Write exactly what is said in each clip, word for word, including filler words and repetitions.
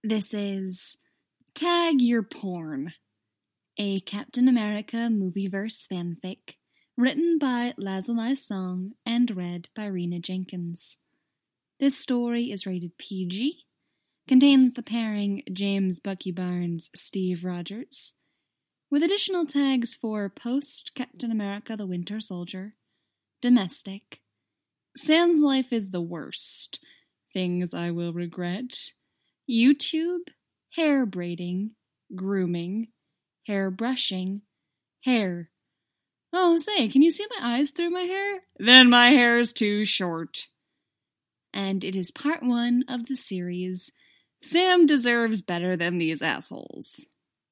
This is Tag Your Porn, a Captain America movieverse fanfic written by Lazuli Song and read by Rena Jenkins. This story is rated P G, contains the pairing James Bucky Barnes, Steve Rogers, with additional tags for Post-Captain America the Winter Soldier, Domestic, Sam's Life is the Worst, Things I Will Regret, YouTube, Hair Braiding, Grooming, Hair Brushing, Hair. Oh, say, can you see my eyes through my hair? Then my hair's too short. And it is part one of the series, Sam Deserves Better Than These Assholes.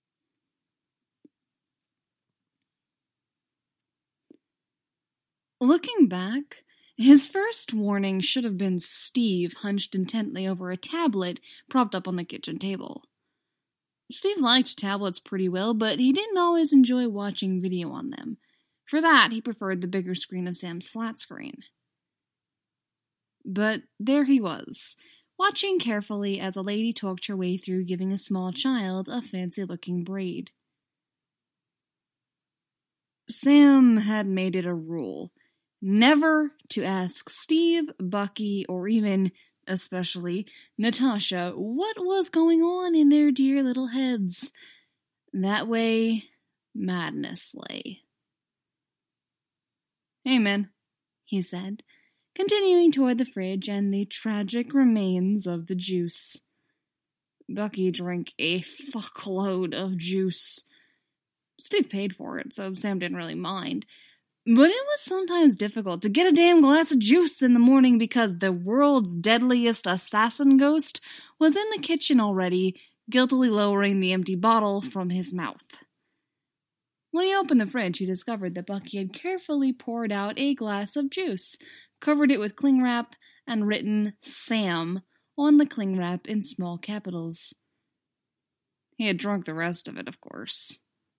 Looking back, his first warning should have been Steve hunched intently over a tablet propped up on the kitchen table. Steve liked tablets pretty well, but he didn't always enjoy watching video on them. For that, he preferred the bigger screen of Sam's flat screen. But there he was, watching carefully as a lady talked her way through giving a small child a fancy-looking braid. Sam had made it a rule never to ask Steve, Bucky, or even, especially, Natasha what was going on in their dear little heads. That way, madness lay. "Hey, man," he said, continuing toward the fridge and the tragic remains of the juice. Bucky drank a fuckload of juice. Steve paid for it, so Sam didn't really mind. But it was sometimes difficult to get a damn glass of juice in the morning because the world's deadliest assassin ghost was in the kitchen already, guiltily lowering the empty bottle from his mouth. When he opened the fridge, he discovered that Bucky had carefully poured out a glass of juice, covered it with cling wrap, and written Sam on the cling wrap in small capitals. He had drunk the rest of it, of course.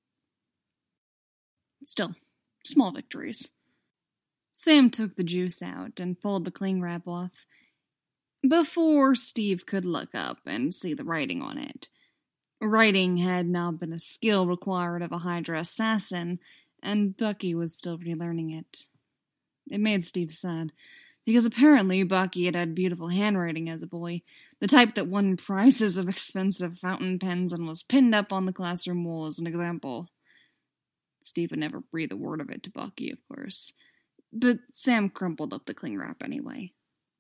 Still, small victories. Sam took the juice out and pulled the cling wrap off before Steve could look up and see the writing on it. Writing had not been a skill required of a Hydra assassin, and Bucky was still relearning it. It made Steve sad, because apparently Bucky had had beautiful handwriting as a boy, the type that won prizes of expensive fountain pens and was pinned up on the classroom wall as an example. Steve would never breathe a word of it to Bucky, of course, but Sam crumpled up the cling wrap anyway.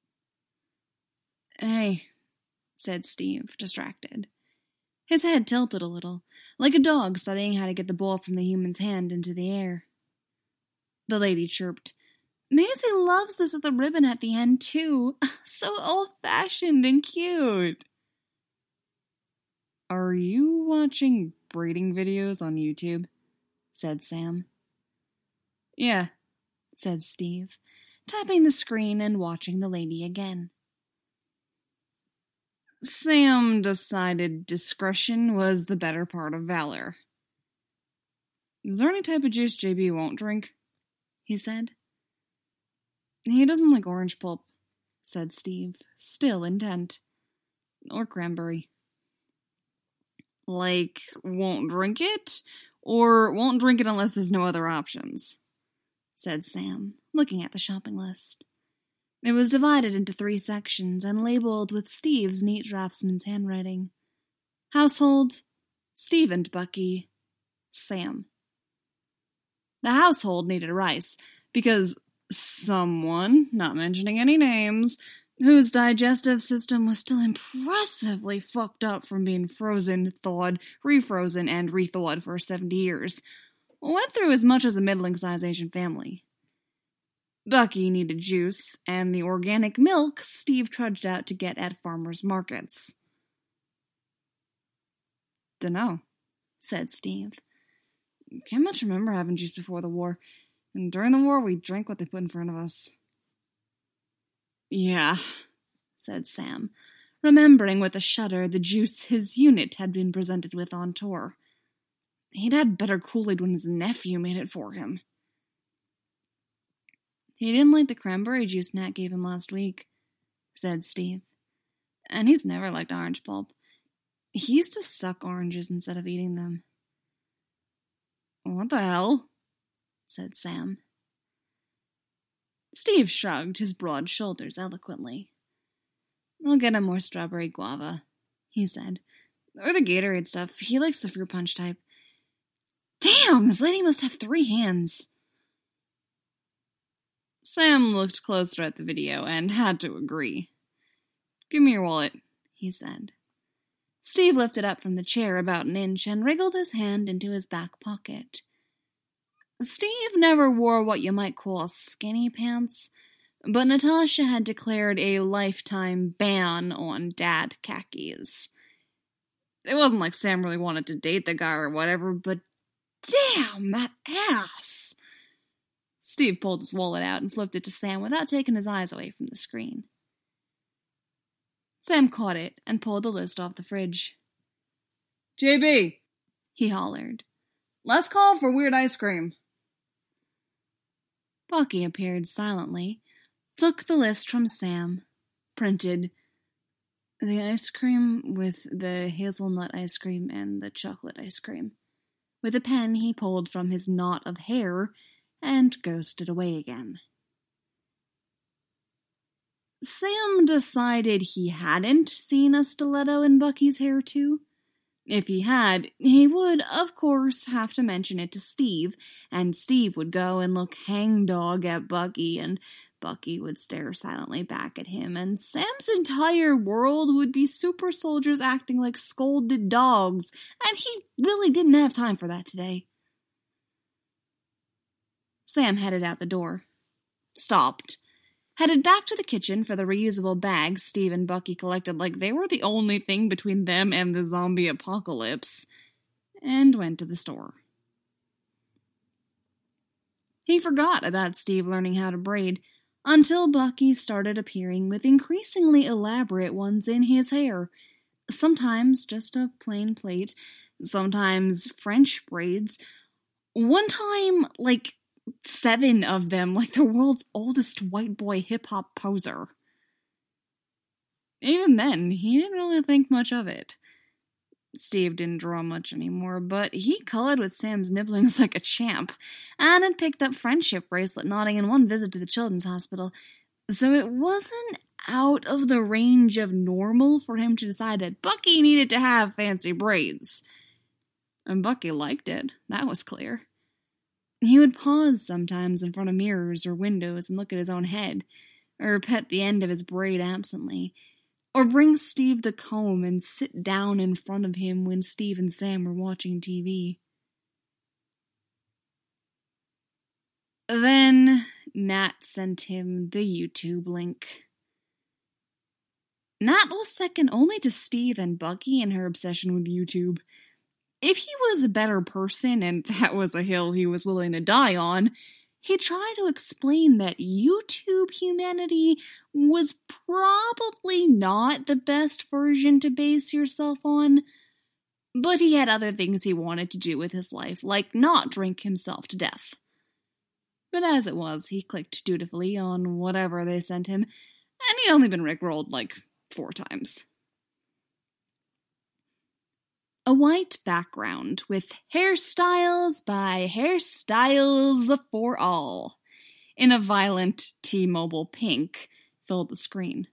"Hey," said Steve, distracted. His head tilted a little, like a dog studying how to get the ball from the human's hand into the air. The lady chirped, "Maisie loves this with the ribbon at the end, too. So old-fashioned and cute." "Are you watching braiding videos on YouTube?" said Sam. "Yeah," said Steve, tapping the screen and watching the lady again. Sam decided discretion was the better part of valor. "Is there any type of juice J B won't drink?" he said. "He doesn't like orange pulp," said Steve, still intent. "Or cranberry." "Like, won't drink it? Or won't drink it unless there's no other options?" said Sam, looking at the shopping list. It was divided into three sections and labeled with Steve's neat draftsman's handwriting. Household, Steve and Bucky, Sam. The household needed rice, because someone, not mentioning any names, whose digestive system was still impressively fucked up from being frozen, thawed, refrozen, and rethawed for seventy years, went through as much as a middling-sized Asian family. Bucky needed juice, and the organic milk Steve trudged out to get at farmers' markets. "Dunno," said Steve. "Can't much remember having juice before the war, and during the war we drank what they put in front of us." "Yeah," said Sam, remembering with a shudder the juice his unit had been presented with on tour. He'd had better Kool-Aid when his nephew made it for him. "He didn't like the cranberry juice Nat gave him last week," said Steve. "And he's never liked orange pulp. He used to suck oranges instead of eating them. What the hell? Said Sam. Steve shrugged his broad shoulders eloquently. I'll get him more strawberry guava, he said. Or the Gatorade stuff. He likes the fruit punch type. Damn, this lady must have three hands. Sam looked closer at the video and had to agree. Give me your wallet, he said. Steve lifted up from the chair about an inch and wriggled his hand into his back pocket. Steve never wore what you might call skinny pants, but Natasha had declared a lifetime ban on dad khakis. It wasn't like Sam really wanted to date the guy or whatever, but damn, that ass! Steve pulled his wallet out and flipped it to Sam without taking his eyes away from the screen. Sam caught it and pulled the list off the fridge. J B, he hollered. Let's call for weird ice cream. Bucky appeared silently, took the list from Sam, printed the ice cream with the hazelnut ice cream and the chocolate ice cream. With a pen he pulled from his knot of hair and ghosted away again. Sam decided he hadn't seen a stiletto in Bucky's hair, too. If he had, he would, of course, have to mention it to Steve, and Steve would go and look hangdog at Bucky, and Bucky would stare silently back at him, and Sam's entire world would be super soldiers acting like scolded dogs, and he really didn't have time for that today. Sam headed out the door. Stopped. Headed back to the kitchen for the reusable bags Steve and Bucky collected like they were the only thing between them and the zombie apocalypse, and went to the store. He forgot about Steve learning how to braid until Bucky started appearing with increasingly elaborate ones in his hair, sometimes just a plain plait, sometimes French braids, one time, like, seven of them, like the world's oldest white boy hip-hop poser. Even then, he didn't really think much of it. Steve didn't draw much anymore, but he colored with Sam's nibblings like a champ, and had picked up friendship bracelet knotting in one visit to the children's hospital, so it wasn't out of the range of normal for him to decide that Bucky needed to have fancy braids. And Bucky liked it, that was clear. He would pause sometimes in front of mirrors or windows and look at his own head, or pet the end of his braid absently, or bring Steve the comb and sit down in front of him when Steve and Sam were watching T V. Then Nat sent him the YouTube link. Nat was second only to Steve and Bucky in her obsession with YouTube. If he was a better person, and that was a hill he was willing to die on, he tried to explain that YouTube humanity was probably not the best version to base yourself on, but he had other things he wanted to do with his life, like not drink himself to death. But as it was, he clicked dutifully on whatever they sent him, and he'd only been rickrolled like four times. A white background with hairstyles by Hairstyles for All in a violent T-Mobile pink filled the screen.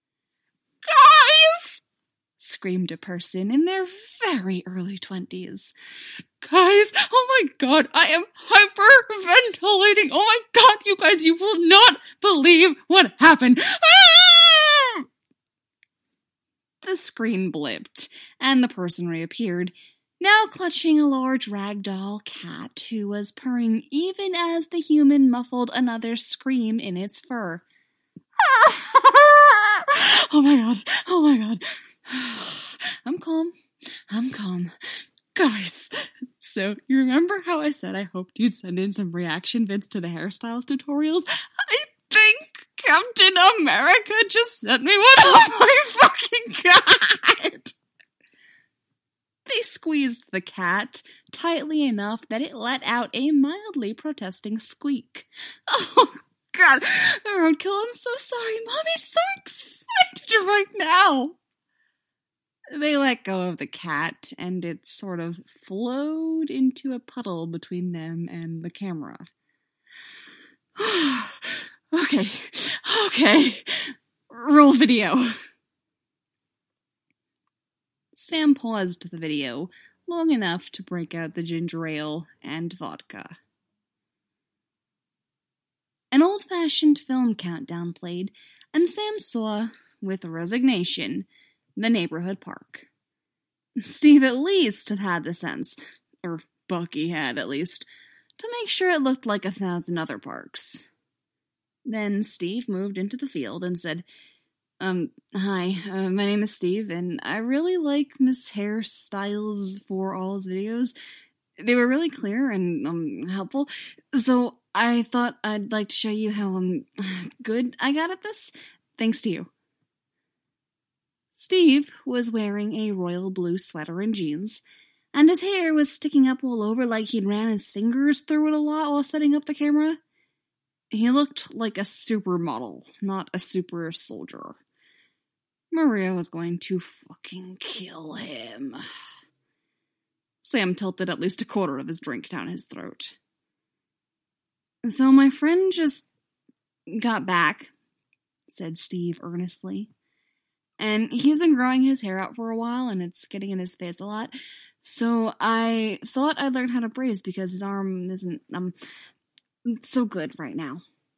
Guys! Screamed a person in their very early twenties. Guys, oh my god, I am hyperventilating. Oh my god, you guys, you will not believe what happened. Ah! The screen blipped, and the person reappeared, now clutching a large ragdoll cat who was purring even as the human muffled another scream in its fur. Oh my god, oh my god. I'm calm, I'm calm. Guys, so you remember how I said I hoped you'd send in some reaction vids to the hairstyles tutorials? I think Captain America just sent me one. Oh my fucking god! They squeezed the cat tightly enough that it let out a mildly protesting squeak. Oh god, Roadkill, I'm so sorry. Mommy's so excited right now. They let go of the cat, and it sort of flowed into a puddle between them and the camera. okay, okay, roll video. Sam paused the video long enough to break out the ginger ale and vodka. An old-fashioned film countdown played, and Sam saw, with resignation, the neighborhood park. Steve at least had had the sense, or Bucky had at least, to make sure it looked like a thousand other parks. Then Steve moved into the field and said, Um, hi, uh, my name is Steve, and I really like Miss Hairstyles for All's videos. They were really clear and, um, helpful, so I thought I'd like to show you how, um, good I got at this, thanks to you. Steve was wearing a royal blue sweater and jeans, and his hair was sticking up all over like he'd ran his fingers through it a lot while setting up the camera. He looked like a supermodel, not a super soldier. Maria was going to fucking kill him. Sam tilted at least a quarter of his drink down his throat. So my friend just got back, said Steve earnestly. And he's been growing his hair out for a while, and it's getting in his face a lot. So I thought I'd learn how to braise because his arm isn't, um, so good right now.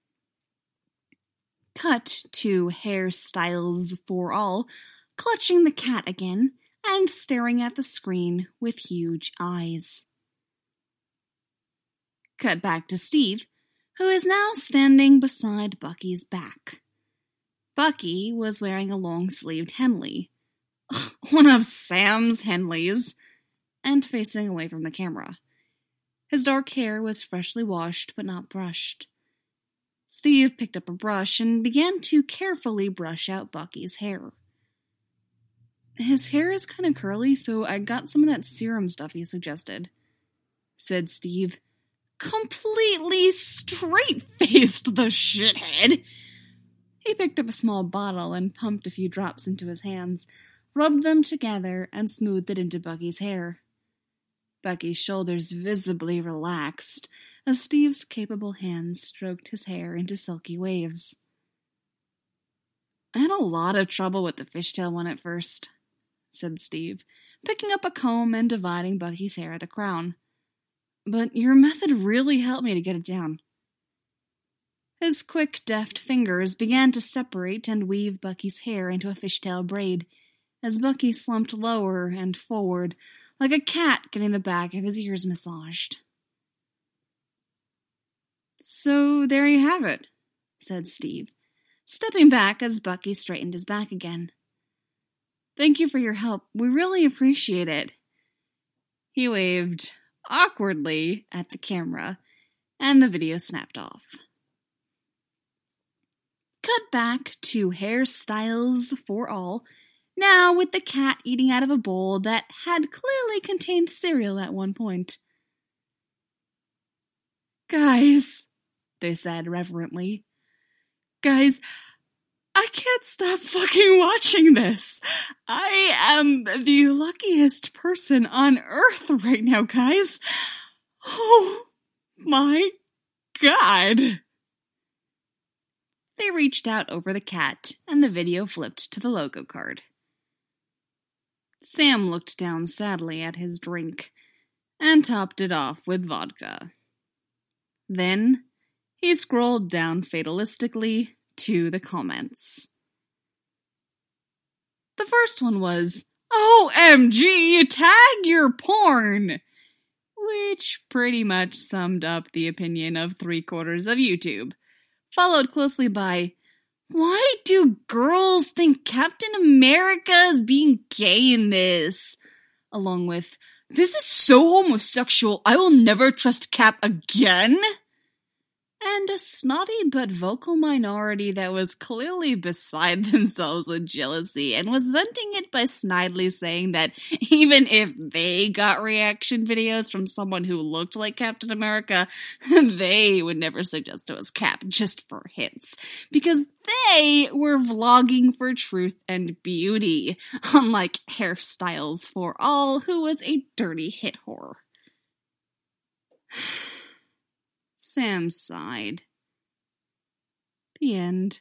Cut to Hairstyles for All, clutching the cat again, and staring at the screen with huge eyes. Cut back to Steve, who is now standing beside Bucky's back. Bucky was wearing a long-sleeved Henley, one of Sam's Henleys, and facing away from the camera. His dark hair was freshly washed but not brushed. Steve picked up a brush and began to carefully brush out Bucky's hair. His hair is kind of curly, so I got some of that serum stuff he suggested, said Steve, completely straight-faced the shithead. He picked up a small bottle and pumped a few drops into his hands, rubbed them together, and smoothed it into Bucky's hair. Bucky's shoulders visibly relaxed as Steve's capable hands stroked his hair into silky waves. I had a lot of trouble with the fishtail one at first, said Steve, picking up a comb and dividing Bucky's hair at the crown. But your method really helped me to get it down. His quick, deft fingers began to separate and weave Bucky's hair into a fishtail braid, as Bucky slumped lower and forward, like a cat getting the back of his ears massaged. So there you have it, said Steve, stepping back as Bucky straightened his back again. Thank you for your help. We really appreciate it. He waved awkwardly at the camera, and the video snapped off. Cut back to Hairstyles for All, now with the cat eating out of a bowl that had clearly contained cereal at one point. Guys, they said reverently. Guys, I can't stop fucking watching this. I am the luckiest person on earth right now, guys. Oh my God. They reached out over the cat, and the video flipped to the logo card. Sam looked down sadly at his drink, and topped it off with vodka. Then, he scrolled down fatalistically to the comments. The first one was, O M G, tag your porn! Which pretty much summed up the opinion of three quarters of YouTube. Followed closely by, why do girls think Captain America is being gay in this? Along with, this is so homosexual, I will never trust Cap again. and a snotty but vocal minority that was clearly beside themselves with jealousy and was venting it by snidely saying that even if they got reaction videos from someone who looked like Captain America, they would never suggest it was Cap just for hits, because they were vlogging for truth and beauty, unlike Hairstyles for All, who was a dirty hit whore. Sam sighed. The end.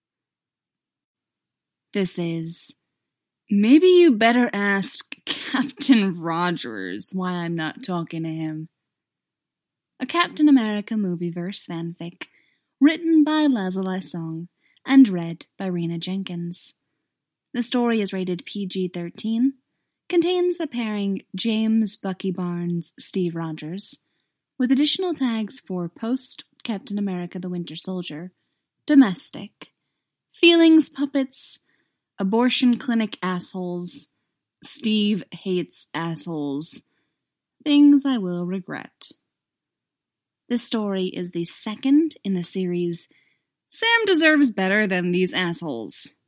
This is, maybe you better ask Captain Rogers why I'm not talking to him. A Captain America Movieverse fanfic, written by Lazuli Song and read by Rena Jenkins. The story is rated P G thirteen, contains the pairing James Bucky Barnes, Steve Rogers, with additional tags for post-Captain America the Winter Soldier, domestic, feelings puppets, abortion clinic assholes, Steve hates assholes, things I will regret. This story is the second in the series Sam Deserves Better Than These Assholes.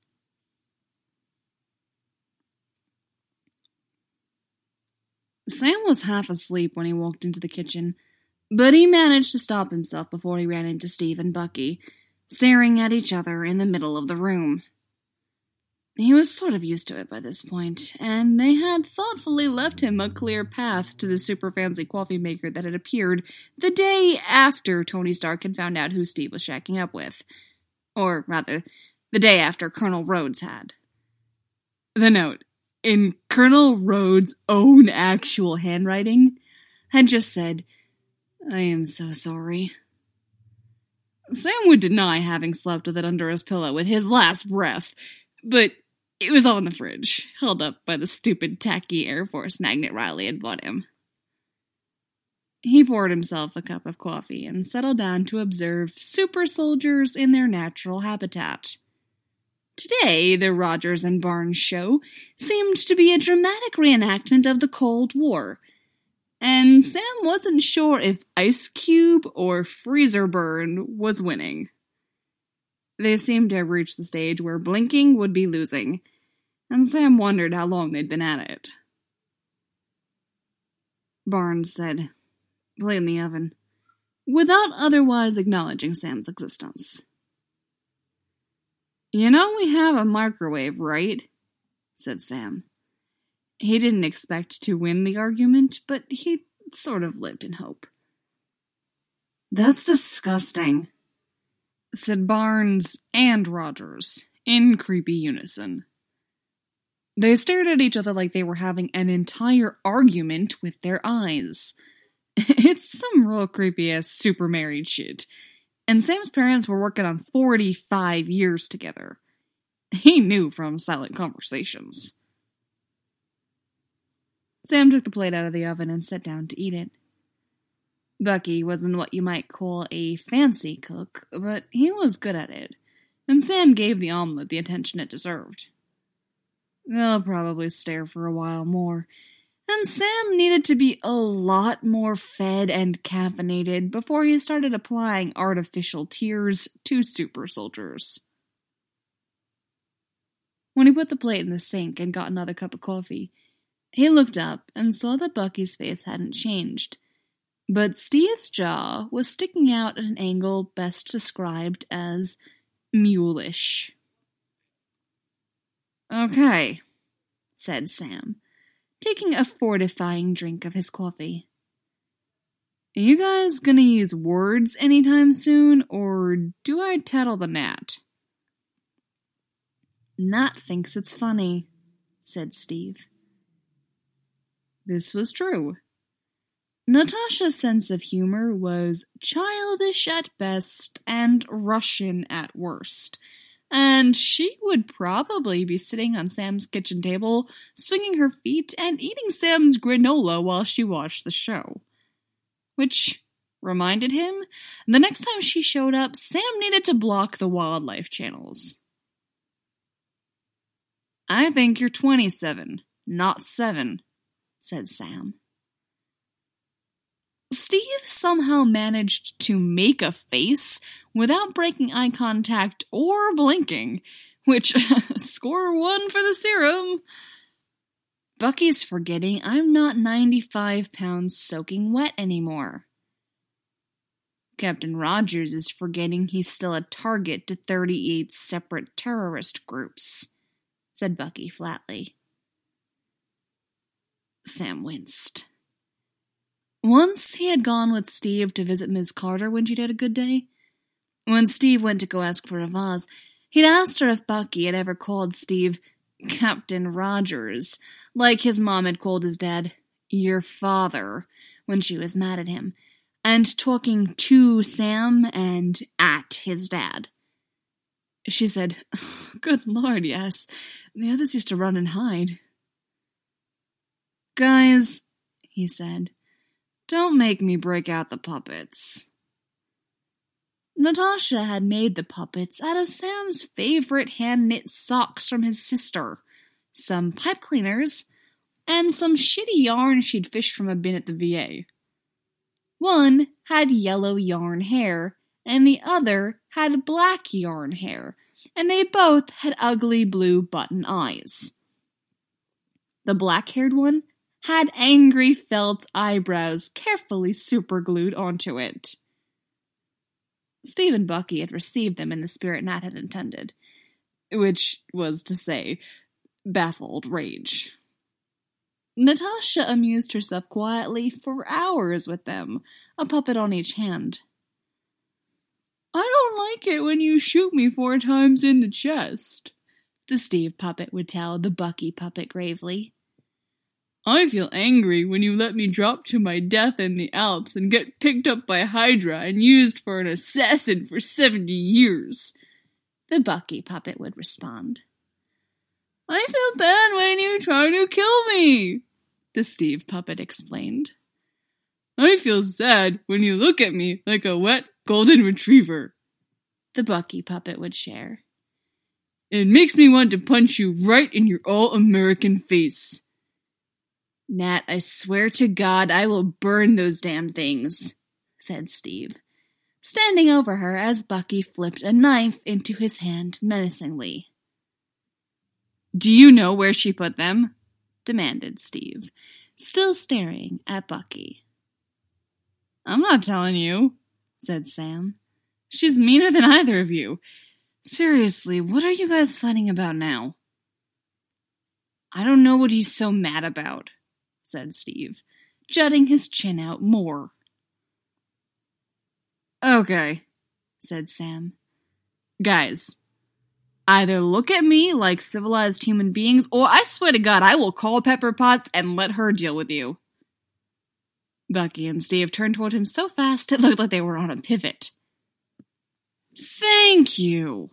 Sam was half asleep when he walked into the kitchen, but he managed to stop himself before he ran into Steve and Bucky, staring at each other in the middle of the room. He was sort of used to it by this point, and they had thoughtfully left him a clear path to the super fancy coffee maker that had appeared the day after Tony Stark had found out who Steve was shacking up with. Or, rather, the day after Colonel Rhodes had. The note, in Colonel Rhodes' own actual handwriting, had just said, "I am so sorry." Sam would deny having slept with it under his pillow with his last breath, but it was on the fridge, held up by the stupid tacky Air Force magnet Riley had bought him. He poured himself a cup of coffee and settled down to observe super soldiers in their natural habitat. Today, the Rogers and Barnes show seemed to be a dramatic reenactment of the Cold War, and Sam wasn't sure if Ice Cube or Freezer Burn was winning. They seemed to have reached the stage where blinking would be losing, and Sam wondered how long they'd been at it. Barnes said, "Plate in the oven," without otherwise acknowledging Sam's existence. "You know we have a microwave, right?" said Sam. He didn't expect to win the argument, but he sort of lived in hope. "That's disgusting," said Barnes and Rogers, in creepy unison. They stared at each other like they were having an entire argument with their eyes. It's some real creepy-ass super married shit, and Sam's parents were working on forty-five years together. He knew from silent conversations. Sam took the plate out of the oven and sat down to eat it. Bucky wasn't what you might call a fancy cook, but he was good at it, and Sam gave the omelet the attention it deserved. They'll probably stare for a while more, and Sam needed to be a lot more fed and caffeinated before he started applying artificial tears to super soldiers. When he put the plate in the sink and got another cup of coffee, he looked up and saw that Bucky's face hadn't changed, but Steve's jaw was sticking out at an angle best described as mulish. "Okay," said Sam, taking a fortifying drink of his coffee. "You guys gonna use words anytime soon, or do I tattle the gnat?" "Nat thinks it's funny," said Steve. This was true. Natasha's sense of humor was childish at best and Russian at worst, and she would probably be sitting on Sam's kitchen table, swinging her feet and eating Sam's granola while she watched the show. Which reminded him, the next time she showed up, Sam needed to block the wildlife channels. "I think you're twenty-seven, not seven," said Sam. Steve somehow managed to make a face without breaking eye contact or blinking, which, score one for the serum. Bucky's forgetting I'm not ninety-five pounds soaking wet anymore. Captain Rogers is forgetting he's still a target to thirty-eight separate terrorist groups, said Bucky flatly. Sam winced. Once he had gone with Steve to visit Miss Carter when she'd had a good day. When Steve went to go ask for a vase, he'd asked her if Bucky had ever called Steve Captain Rogers, like his mom had called his dad your father when she was mad at him, and talking to Sam and at his dad. She said, "Good Lord, yes. The others used to run and hide." "Guys," he said, "don't make me break out the puppets." Natasha had made the puppets out of Sam's favorite hand-knit socks from his sister, some pipe cleaners, and some shitty yarn she'd fished from a bin at the V A. One had yellow yarn hair, and the other had black yarn hair, and they both had ugly blue button eyes. The black-haired one had angry felt eyebrows carefully superglued onto it. Steve and Bucky had received them in the spirit Nat had intended, which was to say, baffled rage. Natasha amused herself quietly for hours with them, a puppet on each hand. "I don't like it when you shoot me four times in the chest," the Steve puppet would tell the Bucky puppet gravely. "I feel angry when you let me drop to my death in the Alps and get picked up by Hydra and used for an assassin for seventy years, the Bucky puppet would respond. "I feel bad when you try to kill me," the Steve puppet explained. "I feel sad when you look at me like a wet golden retriever," the Bucky puppet would share. "It makes me want to punch you right in your all-American face." "Nat, I swear to God I will burn those damn things," said Steve, standing over her as Bucky flipped a knife into his hand menacingly. "Do you know where she put them?" demanded Steve, still staring at Bucky. "I'm not telling you," said Sam. "She's meaner than either of you. Seriously, what are you guys fighting about now?" "I don't know what he's so mad about," said Steve, jutting his chin out more. "Okay," said Sam. "Guys, either look at me like civilized human beings, or I swear to God I will call Pepper Potts and let her deal with you." Bucky and Steve turned toward him so fast it looked like they were on a pivot. "Thank you."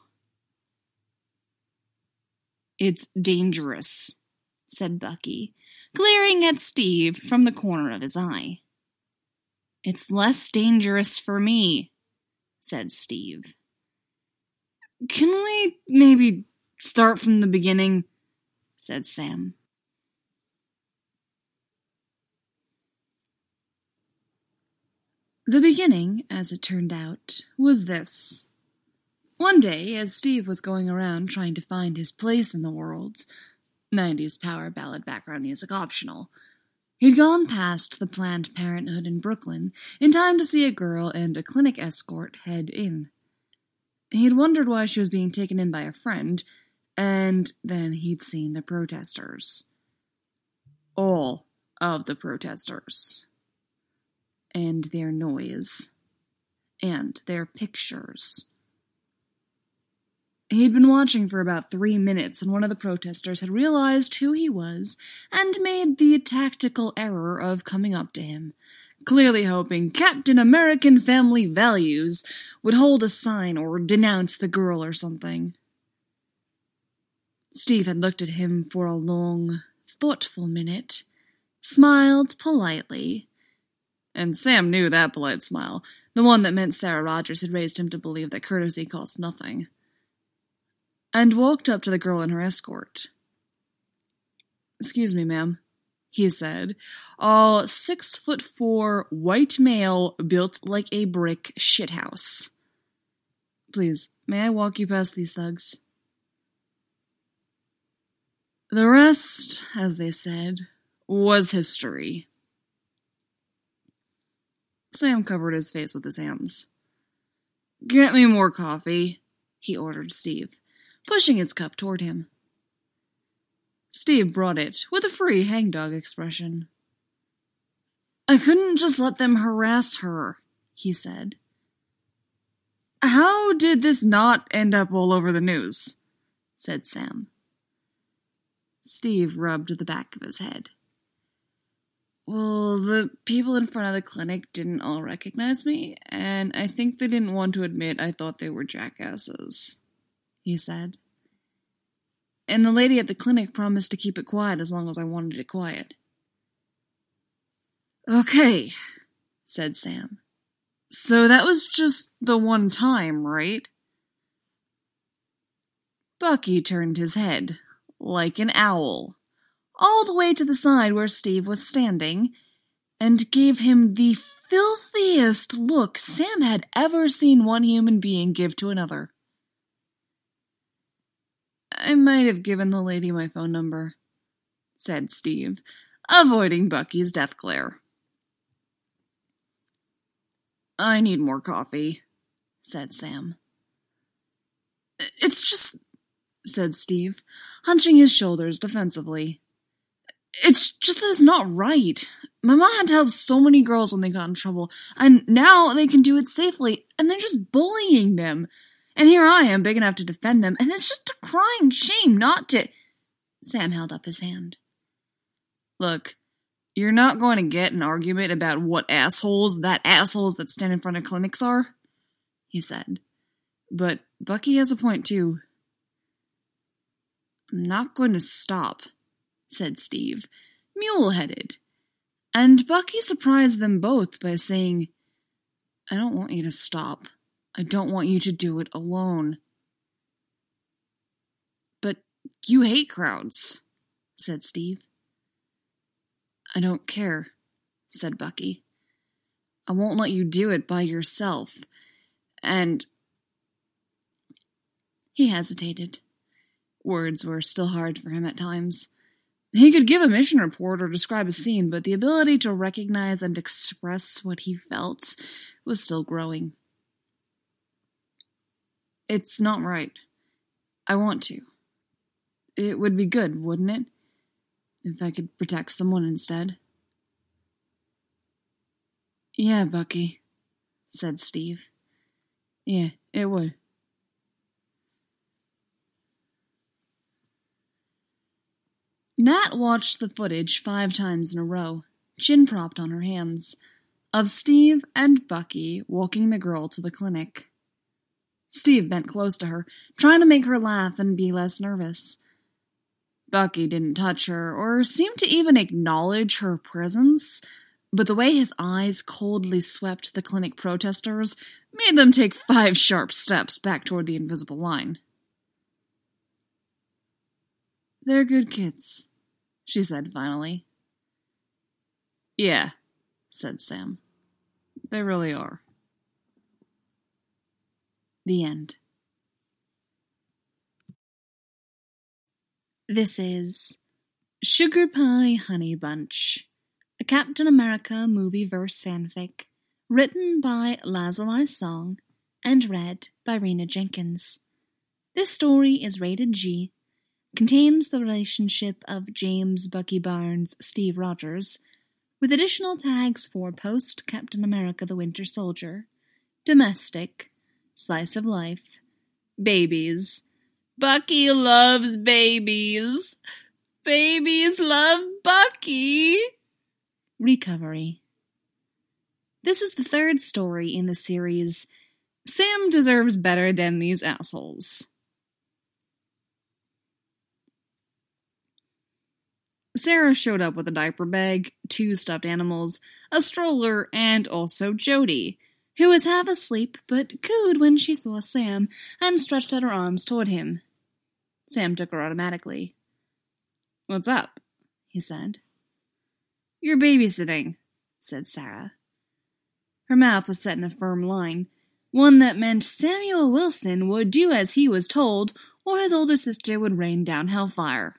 "It's dangerous," said Bucky, glaring at Steve from the corner of his eye. "It's less dangerous for me," said Steve. "Can we maybe start from the beginning?" said Sam. The beginning, as it turned out, was this. One day, as Steve was going around trying to find his place in the world, nineties power ballad background music optional, he'd gone past the Planned Parenthood in Brooklyn in time to see a girl and a clinic escort head in. He'd wondered why she was being taken in by a friend, and then he'd seen the protesters. All of the protesters. And their noise. And their pictures. He'd been watching for about three minutes when one of the protesters had realized who he was and made the tactical error of coming up to him, clearly hoping Captain American Family Values would hold a sign or denounce the girl or something. Steve had looked at him for a long, thoughtful minute, smiled politely, and Sam knew that polite smile, the one that meant Sarah Rogers had raised him to believe that courtesy cost nothing, and walked up to the girl and her escort. "Excuse me, ma'am," he said. A six foot four white male built like a brick shithouse. Please, may I walk you past these thugs? The rest, as they said, was history. Sam covered his face with his hands. Get me more coffee, he ordered Steve, pushing his cup toward him. Steve brought it with a free hangdog expression. I couldn't just let them harass her, he said. How did this not end up all over the news? Said Sam. Steve rubbed the back of his head. Well, the people in front of the clinic didn't all recognize me, and I think they didn't want to admit I thought they were jackasses, he said. And the lady at the clinic promised to keep it quiet as long as I wanted it quiet. Okay, said Sam. So that was just the one time, right? Bucky turned his head, like an owl, all the way to the side where Steve was standing, and gave him the filthiest look Sam had ever seen one human being give to another. I might have given the lady my phone number, said Steve, avoiding Bucky's death glare. I need more coffee, said Sam. It's just, said Steve, hunching his shoulders defensively. It's just that it's not right. My mom had to help so many girls when they got in trouble, and now they can do it safely, and they're just bullying them. And here I am, big enough to defend them, and it's just a crying shame not to... Sam held up his hand. Look, you're not going to get an argument about what assholes that assholes that stand in front of clinics are, he said. But Bucky has a point, too. I'm not going to stop, said Steve, mule-headed. And Bucky surprised them both by saying, I don't want you to stop. I don't want you to do it alone. But you hate crowds, said Steve. I don't care, said Bucky. I won't let you do it by yourself. And... He hesitated. Words were still hard for him at times. He could give a mission report or describe a scene, but the ability to recognize and express what he felt was still growing. It's not right. I want to. It would be good, wouldn't it? If I could protect someone instead. Yeah, Bucky, said Steve. Yeah, it would. Nat watched the footage five times in a row, chin propped on her hands, of Steve and Bucky walking the girl to the clinic. Steve bent close to her, trying to make her laugh and be less nervous. Bucky didn't touch her, or seem to even acknowledge her presence, but the way his eyes coldly swept the clinic protesters made them take five sharp steps back toward the invisible line. They're good kids, she said finally. Yeah, said Sam. They really are. The end. This is Sugar Pie Honey Bunch, a Captain America movie-verse fanfic, written by Lazuli Song and read by Rena Jenkins. This story is rated G, contains the relationship of James Bucky Barnes, Steve Rogers, with additional tags for post-Captain America the Winter Soldier, domestic, slice of life, babies. Bucky loves babies. Babies love Bucky. Recovery. This is the third story in the series, Sam Deserves Better Than These Assholes. Sarah showed up with a diaper bag, two stuffed animals, a stroller, and also Jody, who was half asleep but cooed when she saw Sam and stretched out her arms toward him. Sam took her automatically. "What's up?" he said. You're babysitting, said Sarah. Her mouth was set in a firm line, one that meant Samuel Wilson would do as he was told, or his older sister would rain down hellfire.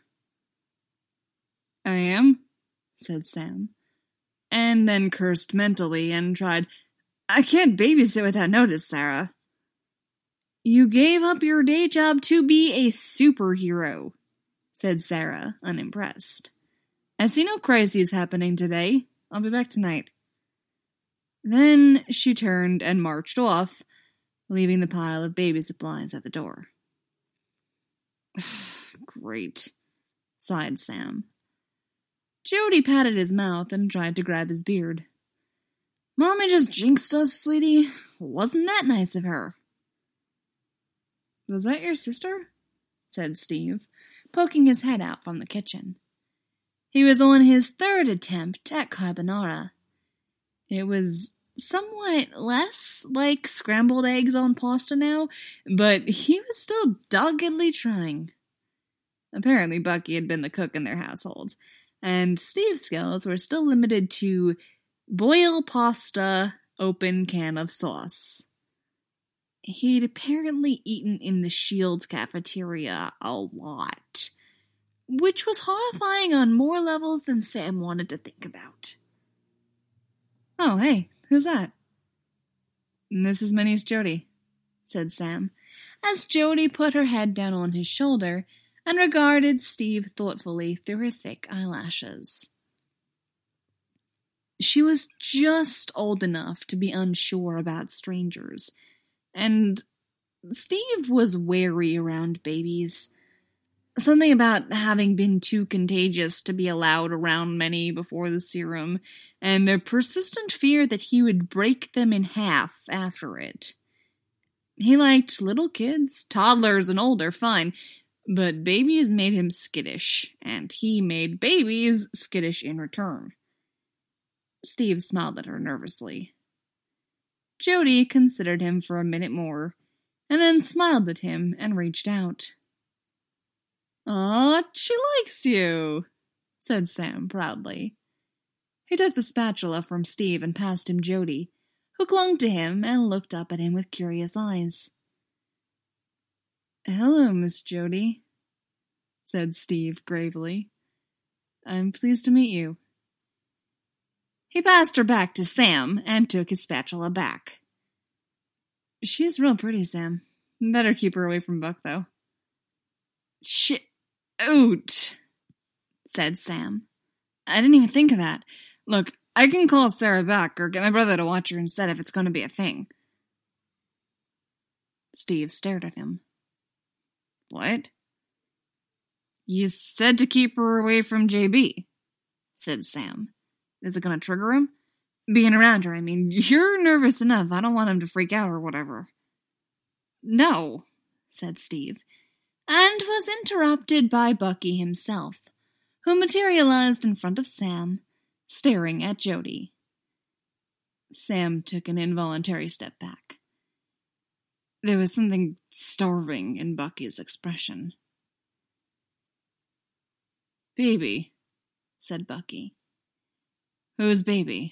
I am, said Sam, and then cursed mentally and tried, I can't babysit without notice, Sarah. You gave up your day job to be a superhero, said Sarah, unimpressed. I see no crises happening today. I'll be back tonight. Then she turned and marched off, leaving the pile of baby supplies at the door. Great, sighed Sam. Jody patted his mouth and tried to grab his beard. Mommy just jinxed us, sweetie. Wasn't that nice of her? Was that your sister? Said Steve, poking his head out from the kitchen. He was on his third attempt at carbonara. It was somewhat less like scrambled eggs on pasta now, but he was still doggedly trying. Apparently Bucky had been the cook in their household, and Steve's skills were still limited to boil pasta, open can of sauce. He'd apparently eaten in the Shield cafeteria a lot, which was horrifying on more levels than Sam wanted to think about. Oh, hey, who's that? This is my niece Jody, said Sam, as Jody put her head down on his shoulder and regarded Steve thoughtfully through her thick eyelashes. She was just old enough to be unsure about strangers, and Steve was wary around babies. Something about having been too contagious to be allowed around many before the serum, and a persistent fear that he would break them in half after it. He liked little kids, toddlers, and older, fine, but babies made him skittish, and he made babies skittish in return. Steve smiled at her nervously. Jody considered him for a minute more, and then smiled at him and reached out. Aw, she likes you, said Sam proudly. He took the spatula from Steve and passed him Jody, who clung to him and looked up at him with curious eyes. Hello, Miss Jody, said Steve gravely. I'm pleased to meet you. He passed her back to Sam and took his spatula back. She's real pretty, Sam. Better keep her away from Buck, though. Shit. Out, said Sam. I didn't even think of that. Look, I can call Sarah back or get my brother to watch her instead if it's going to be a thing. Steve stared at him. What? You said to keep her away from J B, said Sam. Is it going to trigger him? Being around her, I mean, you're nervous enough. I don't want him to freak out or whatever. No, said Steve, and was interrupted by Bucky himself, who materialized in front of Sam, staring at Jody. Sam took an involuntary step back. There was something starving in Bucky's expression. Baby, said Bucky. Who's baby?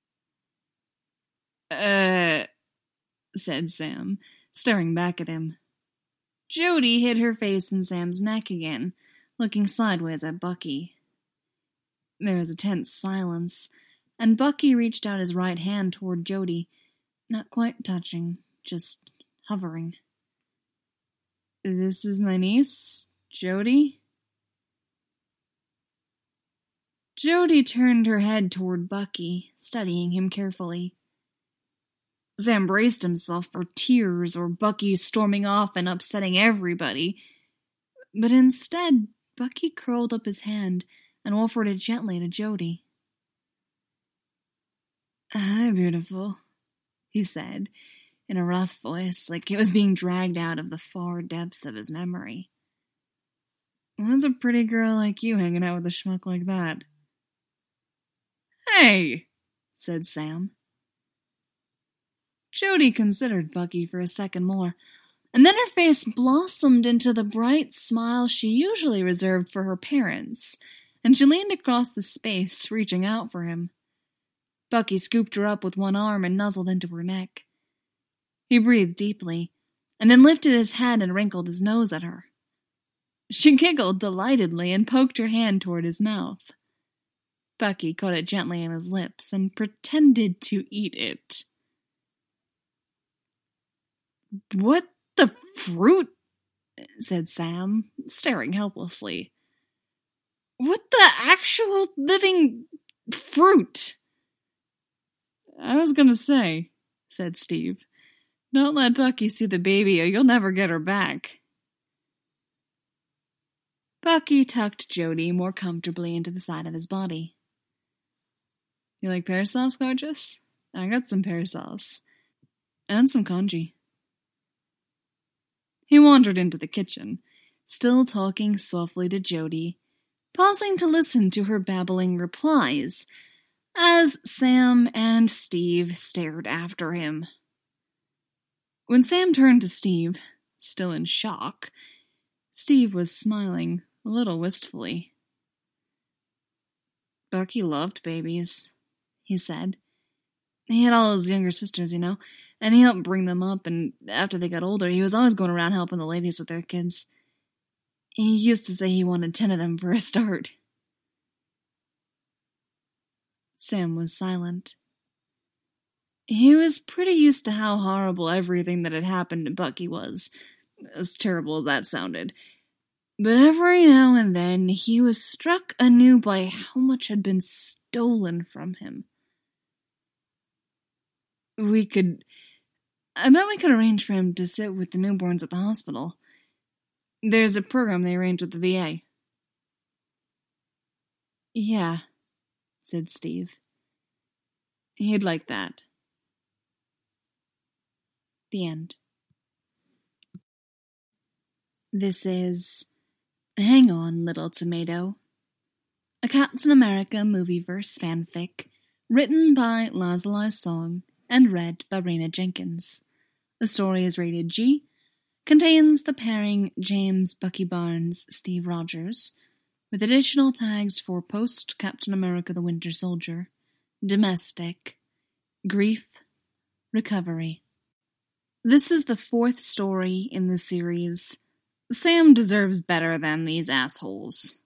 Uh, said Sam, staring back at him. Jody hid her face in Sam's neck again, looking sideways at Bucky. There was a tense silence, and Bucky reached out his right hand toward Jody, not quite touching, just hovering. This is my niece, Jody? Jody turned her head toward Bucky, studying him carefully. Sam braced himself for tears or Bucky storming off and upsetting everybody, but instead Bucky curled up his hand and offered it gently to Jody. Hi, beautiful, he said, in a rough voice, like it was being dragged out of the far depths of his memory. What's a pretty girl like you hanging out with a schmuck like that? Hey, said Sam. Jody considered Bucky for a second more, and then her face blossomed into the bright smile she usually reserved for her parents, and she leaned across the space, reaching out for him. Bucky scooped her up with one arm and nuzzled into her neck. He breathed deeply, and then lifted his head and wrinkled his nose at her. She giggled delightedly and poked her hand toward his mouth. Bucky caught it gently in his lips and pretended to eat it. "What the fruit?" said Sam, staring helplessly. "What the actual living fruit?" "I was gonna say," said Steve, "don't let Bucky see the baby or you'll never get her back." Bucky tucked Jody more comfortably into the side of his body. "You like pear sauce, gorgeous? I got some pear sauce. And some congee." He wandered into the kitchen, still talking softly to Jody, pausing to listen to her babbling replies, as Sam and Steve stared after him. When Sam turned to Steve, still in shock, Steve was smiling a little wistfully. "Bucky loved babies," he said. "He had all his younger sisters, you know, and he helped bring them up, and after they got older, he was always going around helping the ladies with their kids. He used to say he wanted ten of them for a start." Sam was silent. He was pretty used to how horrible everything that had happened to Bucky was, as terrible as that sounded. But every now and then he was struck anew by how much had been stolen from him. We could... I bet we could arrange for him to sit with the newborns at the hospital. There's a program they arranged with the V A. "Yeah," said Steve. "He'd like that." The end. This is Hang On, Little Tomato, a Captain America Movieverse fanfic written by Lazuli Song and read by Raina Jenkins. The story is rated G, contains the pairing James Bucky Barnes, Steve Rogers, with additional tags for post-Captain America the Winter Soldier, domestic, grief, recovery. This is the fourth story in the series. Sam deserves better than these assholes.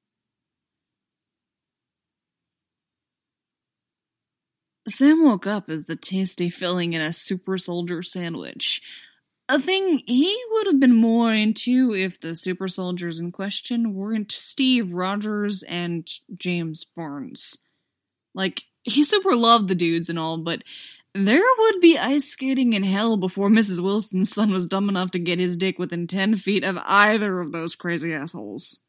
Sam woke up as the tasty filling in a super soldier sandwich. A thing he would have been more into if the super soldiers in question weren't Steve Rogers and James Barnes. Like, he super loved the dudes and all, but there would be ice skating in hell before Missus Wilson's son was dumb enough to get his dick within ten feet of either of those crazy assholes.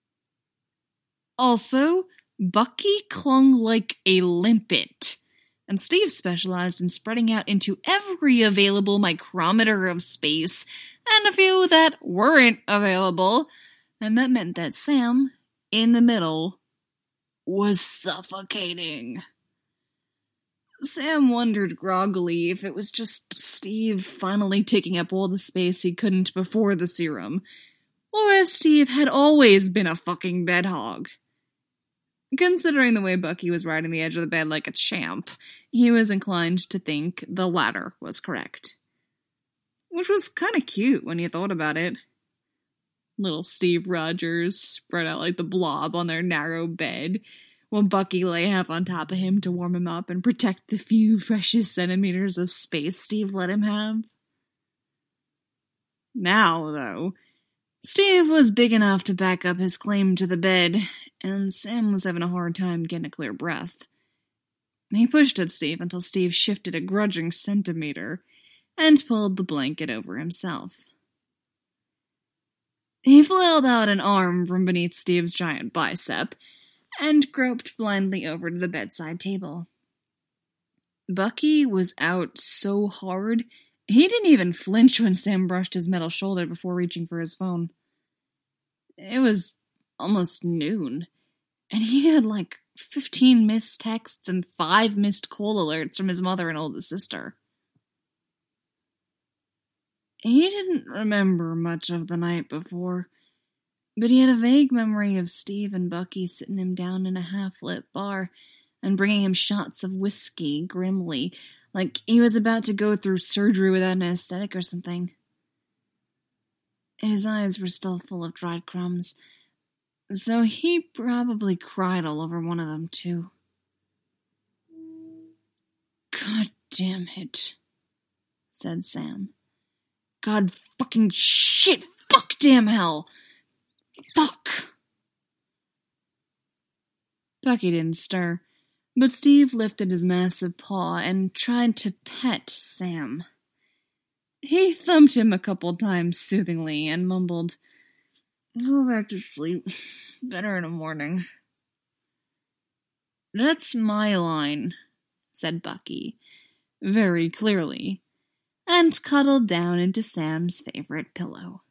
Also, Bucky clung like a limpet, and Steve specialized in spreading out into every available micrometer of space, and a few that weren't available, and that meant that Sam, in the middle, was suffocating. Sam wondered groggily if it was just Steve finally taking up all the space he couldn't before the serum, or if Steve had always been a fucking bed hog. Considering the way Bucky was riding the edge of the bed like a champ, he was inclined to think the latter was correct. Which was kinda cute when you thought about it. Little Steve Rogers spread out like the blob on their narrow bed, while Bucky lay half on top of him to warm him up and protect the few precious centimeters of space Steve let him have. Now, though, Steve was big enough to back up his claim to the bed, and Sam was having a hard time getting a clear breath. He pushed at Steve until Steve shifted a grudging centimeter and pulled the blanket over himself. He flailed out an arm from beneath Steve's giant bicep and groped blindly over to the bedside table. Bucky was out so hard, he didn't even flinch when Sam brushed his metal shoulder before reaching for his phone. It was almost noon, and he had like fifteen missed texts and five missed call alerts from his mother and oldest sister. He didn't remember much of the night before, But he had a vague memory of Steve and Bucky sitting him down in a half-lit bar and bringing him shots of whiskey grimly, like he was about to go through surgery without an anesthetic or something. His eyes were still full of dried crumbs, so he probably cried all over one of them, too. God damn it, said Sam. God fucking shit, fuck damn hell! Fuck! Bucky didn't stir, but Steve lifted his massive paw and tried to pet Sam. He thumped him a couple times soothingly and mumbled, "Go back to sleep. Better in the morning." "That's my line," said Bucky, very clearly, and cuddled down into Sam's favorite pillow.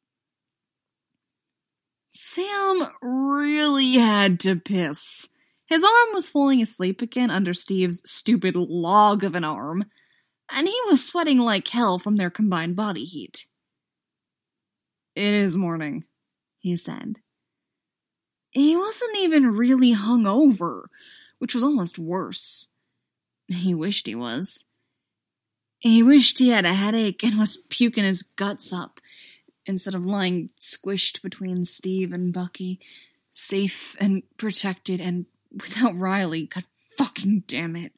Sam really had to piss. His arm was falling asleep again under Steve's stupid log of an arm, and he was sweating like hell from their combined body heat. "It is morning," he said. He wasn't even really hungover, which was almost worse. He wished he was. He wished he had a headache and was puking his guts up, instead of lying squished between Steve and Bucky, safe and protected and without Riley. God fucking damn it.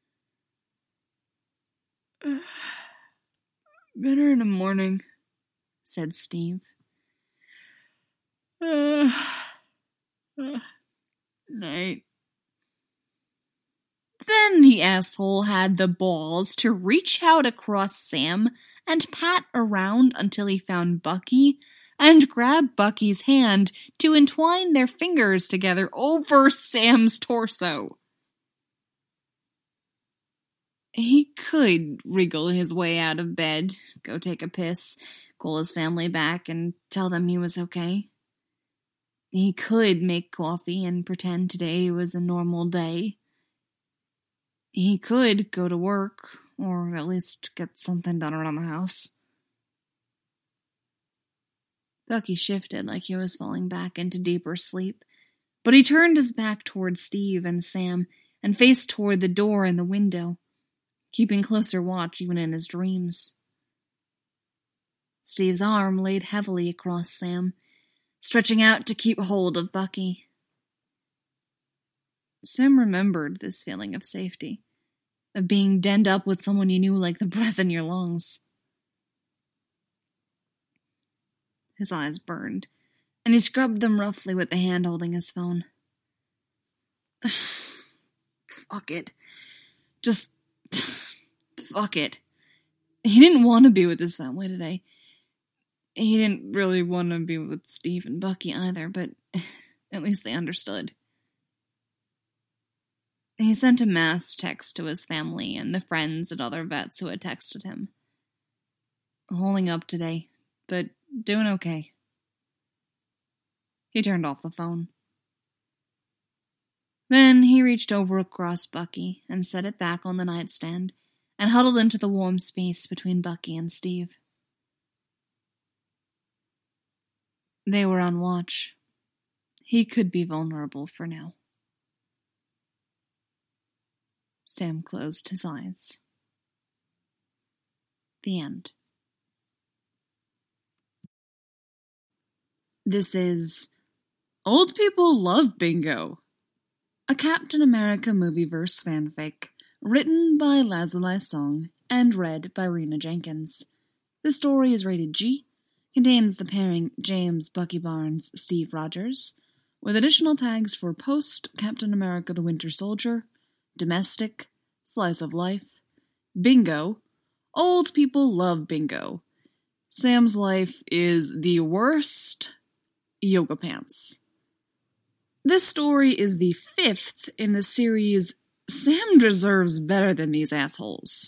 "Better in the morning," said Steve. Uh, uh, night. Then the asshole had the balls to reach out across Sam and pat around until he found Bucky and grab Bucky's hand to entwine their fingers together over Sam's torso. He could wriggle his way out of bed, go take a piss, call his family back, and tell them he was okay. He could make coffee and pretend today was a normal day. He could go to work, or at least get something done around the house. Bucky shifted like he was falling back into deeper sleep, but he turned his back toward Steve and Sam and faced toward the door and the window, keeping closer watch even in his dreams. Steve's arm laid heavily across Sam, stretching out to keep hold of Bucky. Sam remembered this feeling of safety, of being denned up with someone you knew like the breath in your lungs. His eyes burned, and he scrubbed them roughly with the hand holding his phone. Fuck it. Just fuck it. He didn't want to be with his family today. He didn't really want to be with Steve and Bucky either, but at least they understood. He sent a mass text to his family and the friends and other vets who had texted him. Holding up today, but doing okay. He turned off the phone. Then he reached over across Bucky and set it back on the nightstand and huddled into the warm space between Bucky and Steve. They were on watch. He could be vulnerable for now. Sam closed his eyes. The end. This is Old People Love Bingo, a Captain America Movieverse fanfic, written by Lazuli Song and read by Rena Jenkins. The story is rated G, contains the pairing James Bucky Barnes, Steve Rogers, with additional tags for Post, Captain America the Winter Soldier, Domestic, Slice of Life, Bingo, Old People Love Bingo, Sam's Life is the Worst, Yoga Pants. This story is the fifth in the series Sam Deserves Better Than These Assholes.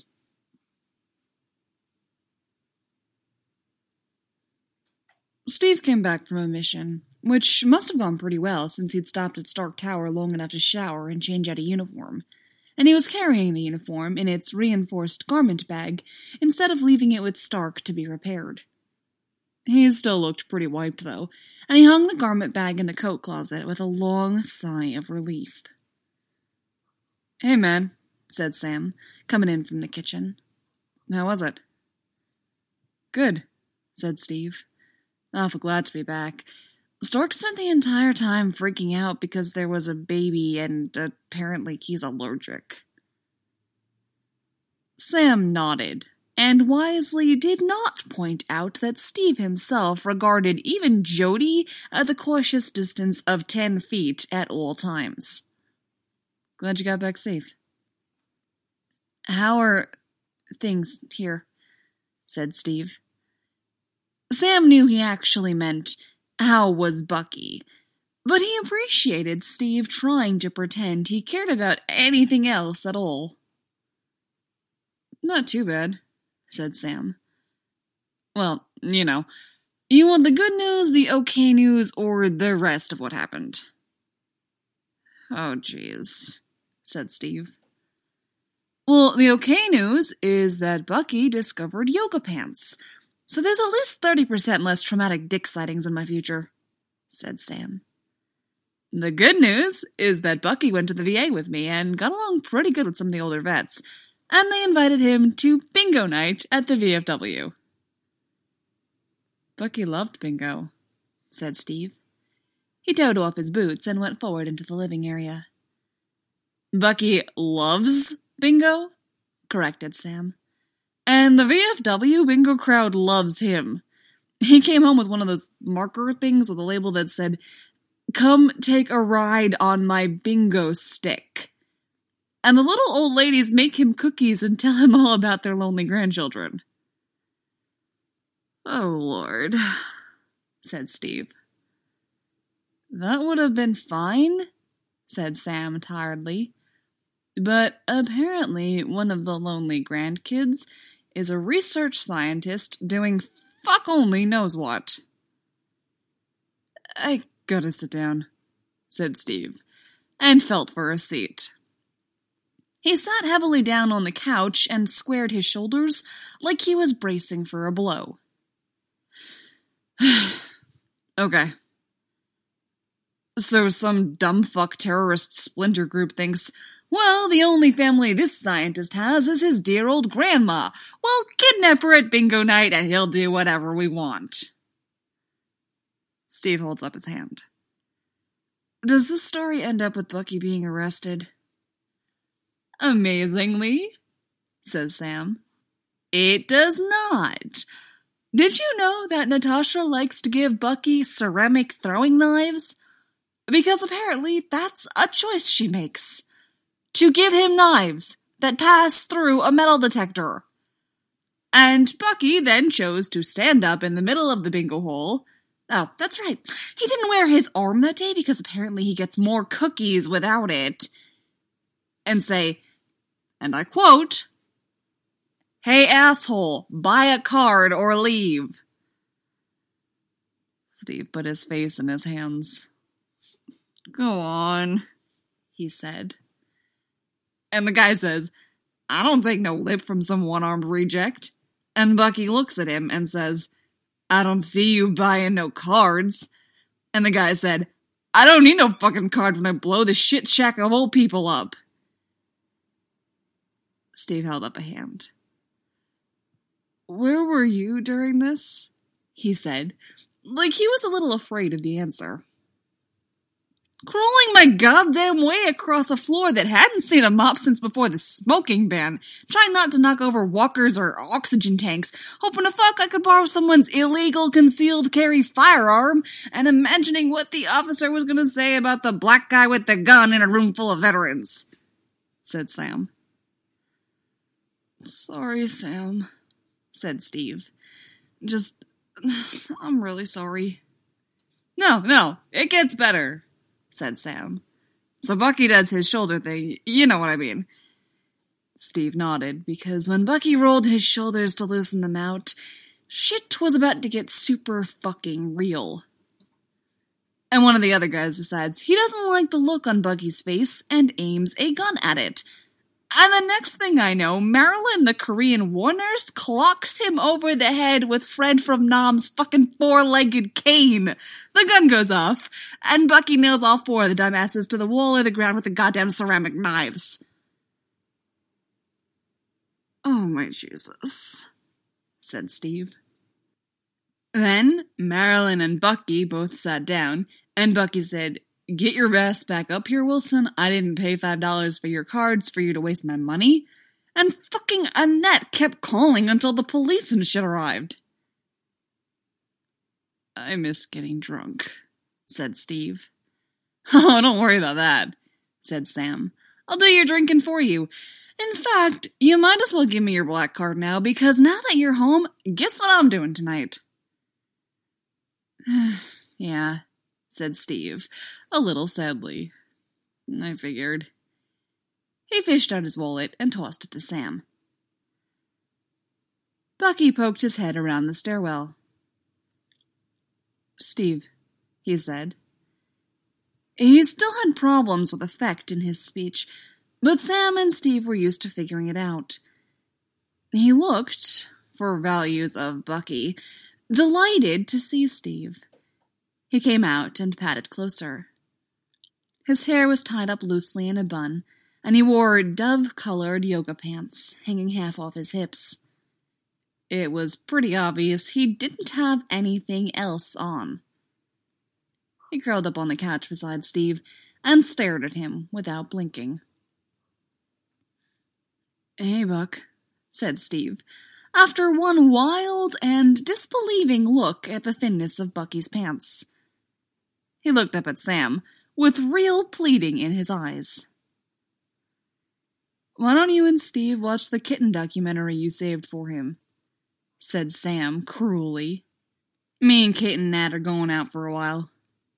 Steve came back from a mission, which must have gone pretty well since he'd stopped at Stark Tower long enough to shower and change out a uniform, and he was carrying the uniform in its reinforced garment bag instead of leaving it with Stark to be repaired. He still looked pretty wiped, though, and he hung the garment bag in the coat closet with a long sigh of relief. "Hey, man," said Sam, coming in from the kitchen. "How was it?" "Good," said Steve. "Awful glad to be back. Stork spent the entire time freaking out because there was a baby and apparently he's allergic." Sam nodded, and wisely did not point out that Steve himself regarded even Jody at the cautious distance of ten feet at all times. "Glad you got back safe." "How are things here?" said Steve. Sam knew he actually meant, how was Bucky? But he appreciated Steve trying to pretend he cared about anything else at all. "Not too bad," said Sam. "Well, you know, you want the good news, the okay news, or the rest of what happened?" "Oh, jeez," said Steve. "Well, the okay news is that Bucky discovered yoga pants, so there's at least thirty percent less traumatic dick sightings in my future," said Sam. "The good news is that Bucky went to the V A with me and got along pretty good with some of the older vets, and they invited him to bingo night at the V F W." "Bucky loved bingo," said Steve. He toed off his boots and went forward into the living area. "Bucky loves bingo?" corrected Sam. "And the V F W bingo crowd loves him. He came home with one of those marker things with a label that said, 'Come take a ride on my bingo stick.' And the little old ladies make him cookies and tell him all about their lonely grandchildren." "Oh, Lord," said Steve. "That would have been fine," said Sam tiredly. "But apparently one of the lonely grandkids is a research scientist doing fuck only knows what." "I gotta sit down," said Steve, and felt for a seat. He sat heavily down on the couch and squared his shoulders like he was bracing for a blow. "Okay. So some dumb fuck terrorist splinter group thinks, well, the only family this scientist has is his dear old grandma. We'll kidnap her at bingo night and he'll do whatever we want." Steve holds up his hand. "Does this story end up with Bucky being arrested?" "Amazingly," says Sam, "it does not. Did you know that Natasha likes to give Bucky ceramic throwing knives? Because apparently that's a choice she makes. To give him knives that pass through a metal detector. And Bucky then chose to stand up in the middle of the bingo hole. Oh, that's right. He didn't wear his arm that day because apparently he gets more cookies without it. And say, and I quote, 'Hey asshole, buy a card or leave.'" Steve put his face in his hands. "Go on," he said. And the guy says, "I don't take no lip from some one-armed reject." And Bucky looks at him and says, "I don't see you buying no cards." And the guy said, "I don't need no fucking card when I blow the shit shack of old people up." Steve held up a hand. "Where were you during this?" he said, like he was a little afraid of the answer. "Crawling my goddamn way across a floor that hadn't seen a mop since before the smoking ban, trying not to knock over walkers or oxygen tanks, hoping to fuck I could borrow someone's illegal concealed carry firearm, and imagining what the officer was gonna say about the black guy with the gun in a room full of veterans," said Sam. "Sorry, Sam," said Steve. "Just, I'm really sorry." "No, no, it gets better," said Sam. "So Bucky does his shoulder thing, you know what I mean." Steve nodded, because when Bucky rolled his shoulders to loosen them out, shit was about to get super fucking real. And one of the other guys decides he doesn't like the look on Bucky's face and aims a gun at it. And the next thing I know, Marilyn, the Korean war nurse, clocks him over the head with Fred from Nom's fucking four-legged cane. The gun goes off, and Bucky nails all four of the dumbasses to the wall or the ground with the goddamn ceramic knives. Oh my Jesus, said Steve. Then Marilyn and Bucky both sat down, and Bucky said, "Get your ass back up here, Wilson. I didn't pay five dollars for your cards for you to waste my money." And fucking Annette kept calling until the police and shit arrived. "I miss getting drunk," said Steve. "Oh, don't worry about that," said Sam. "I'll do your drinking for you. In fact, you might as well give me your black card now, because now that you're home, guess what I'm doing tonight?" "Yeah," said Steve, a little sadly. "I figured." He fished out his wallet and tossed it to Sam. Bucky poked his head around the stairwell. "Steve," he said. He still had problems with effect in his speech, but Sam and Steve were used to figuring it out. He looked, for values of Bucky, delighted to see Steve. He came out and patted closer. His hair was tied up loosely in a bun, and he wore dove-colored yoga pants, hanging half off his hips. It was pretty obvious he didn't have anything else on. He curled up on the couch beside Steve and stared at him without blinking. "Hey, Buck," said Steve, after one wild and disbelieving look at the thinness of Bucky's pants. He looked up at Sam, with real pleading in his eyes. "Why don't you and Steve watch the kitten documentary you saved for him?" said Sam cruelly. "Me and Kate and Nat are going out for a while."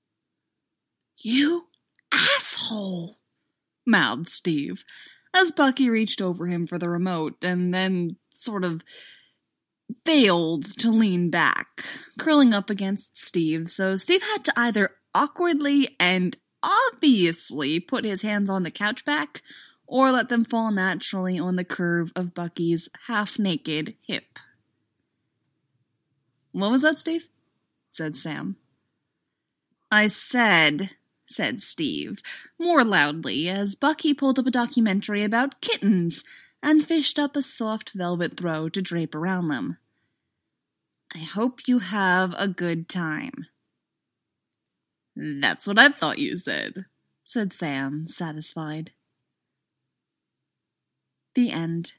"You asshole!" mouthed Steve, as Bucky reached over him for the remote and then sort of failed to lean back, curling up against Steve, so Steve had to either awkwardly and obviously put his hands on the couch back or let them fall naturally on the curve of Bucky's half-naked hip. "What was that, Steve?" said Sam. "I said," said Steve, more loudly, as Bucky pulled up a documentary about kittens and fished up a soft velvet throw to drape around them. "I hope you have a good time." "That's what I thought you said," said Sam, satisfied. The end.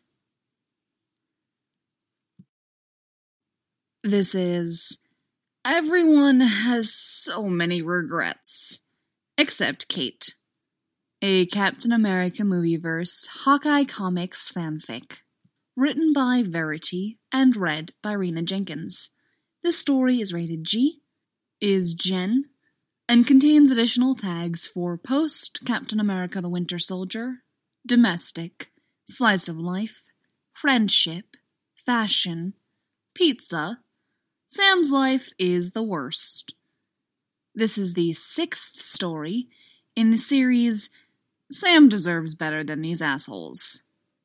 This is Everyone Has So Many Regrets, Except Kate, a Captain America Movieverse Hawkeye Comics fanfic, written by Verity and read by Rena Jenkins. This story is rated G, is Gen, and contains additional tags for Post, Captain America the Winter Soldier, Domestic, Slice of Life, Friendship, Fashion, Pizza, Sam's Life is the Worst. This is the sixth story in the series Sam Deserves Better Than These Assholes.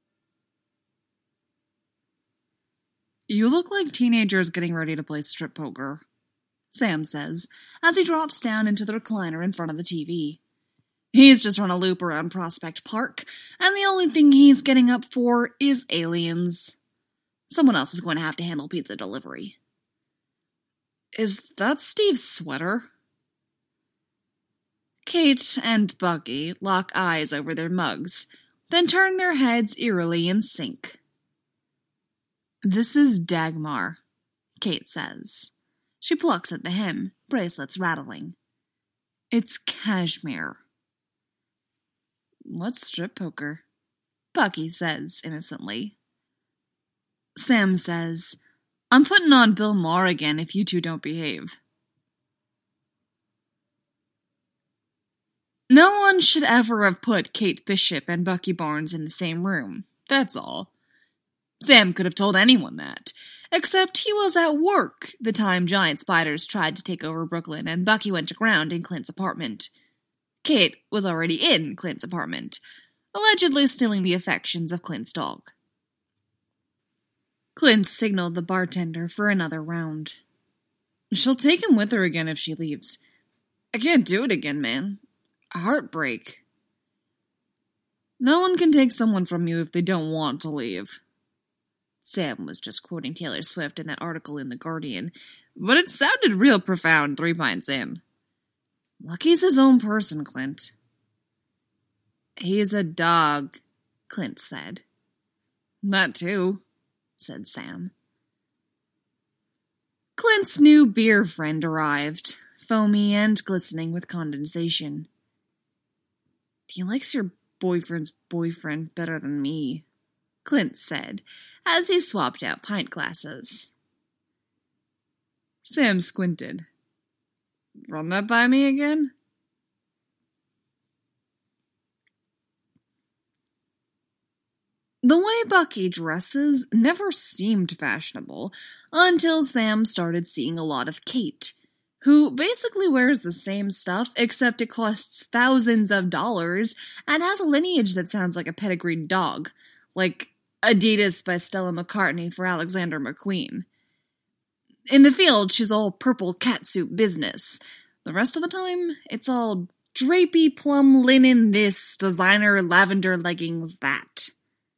"You look like teenagers getting ready to play strip poker," Sam says, as he drops down into the recliner in front of the T V. He's just run a loop around Prospect Park, and the only thing he's getting up for is aliens. Someone else is going to have to handle pizza delivery. "Is that Steve's sweater?" Kate and Bucky lock eyes over their mugs, then turn their heads eerily in sync. "This is Dagmar," Kate says. She plucks at the hem, bracelets rattling. "It's cashmere." "What's strip poker?" Bucky says innocently. Sam says, "I'm putting on Bill Maher again if you two don't behave." No one should ever have put Kate Bishop and Bucky Barnes in the same room, that's all. Sam could have told anyone that, except he was at work the time giant spiders tried to take over Brooklyn and Bucky went to ground in Clint's apartment. Kate was already in Clint's apartment, allegedly stealing the affections of Clint's dog. Clint signaled the bartender for another round. She'll take him with her again if she leaves. I can't do it again, man. Heartbreak. No one can take someone from you if they don't want to leave. Sam was just quoting Taylor Swift in that article in The Guardian, but it sounded real profound three pints in. Lucky's his own person, Clint. He's a dog, Clint said. That too, said Sam. Clint's new beer friend arrived, foamy and glistening with condensation. He likes your boyfriend's boyfriend better than me, Clint said, as he swapped out pint glasses. Sam squinted. Run that by me again? The way Bucky dresses never seemed fashionable until Sam started seeing a lot of Kate, who basically wears the same stuff except it costs thousands of dollars and has a lineage that sounds like a pedigreed dog, like Adidas by Stella McCartney for Alexander McQueen. In the field, she's all purple catsuit business. The rest of the time, it's all drapey plum linen this, designer lavender leggings that.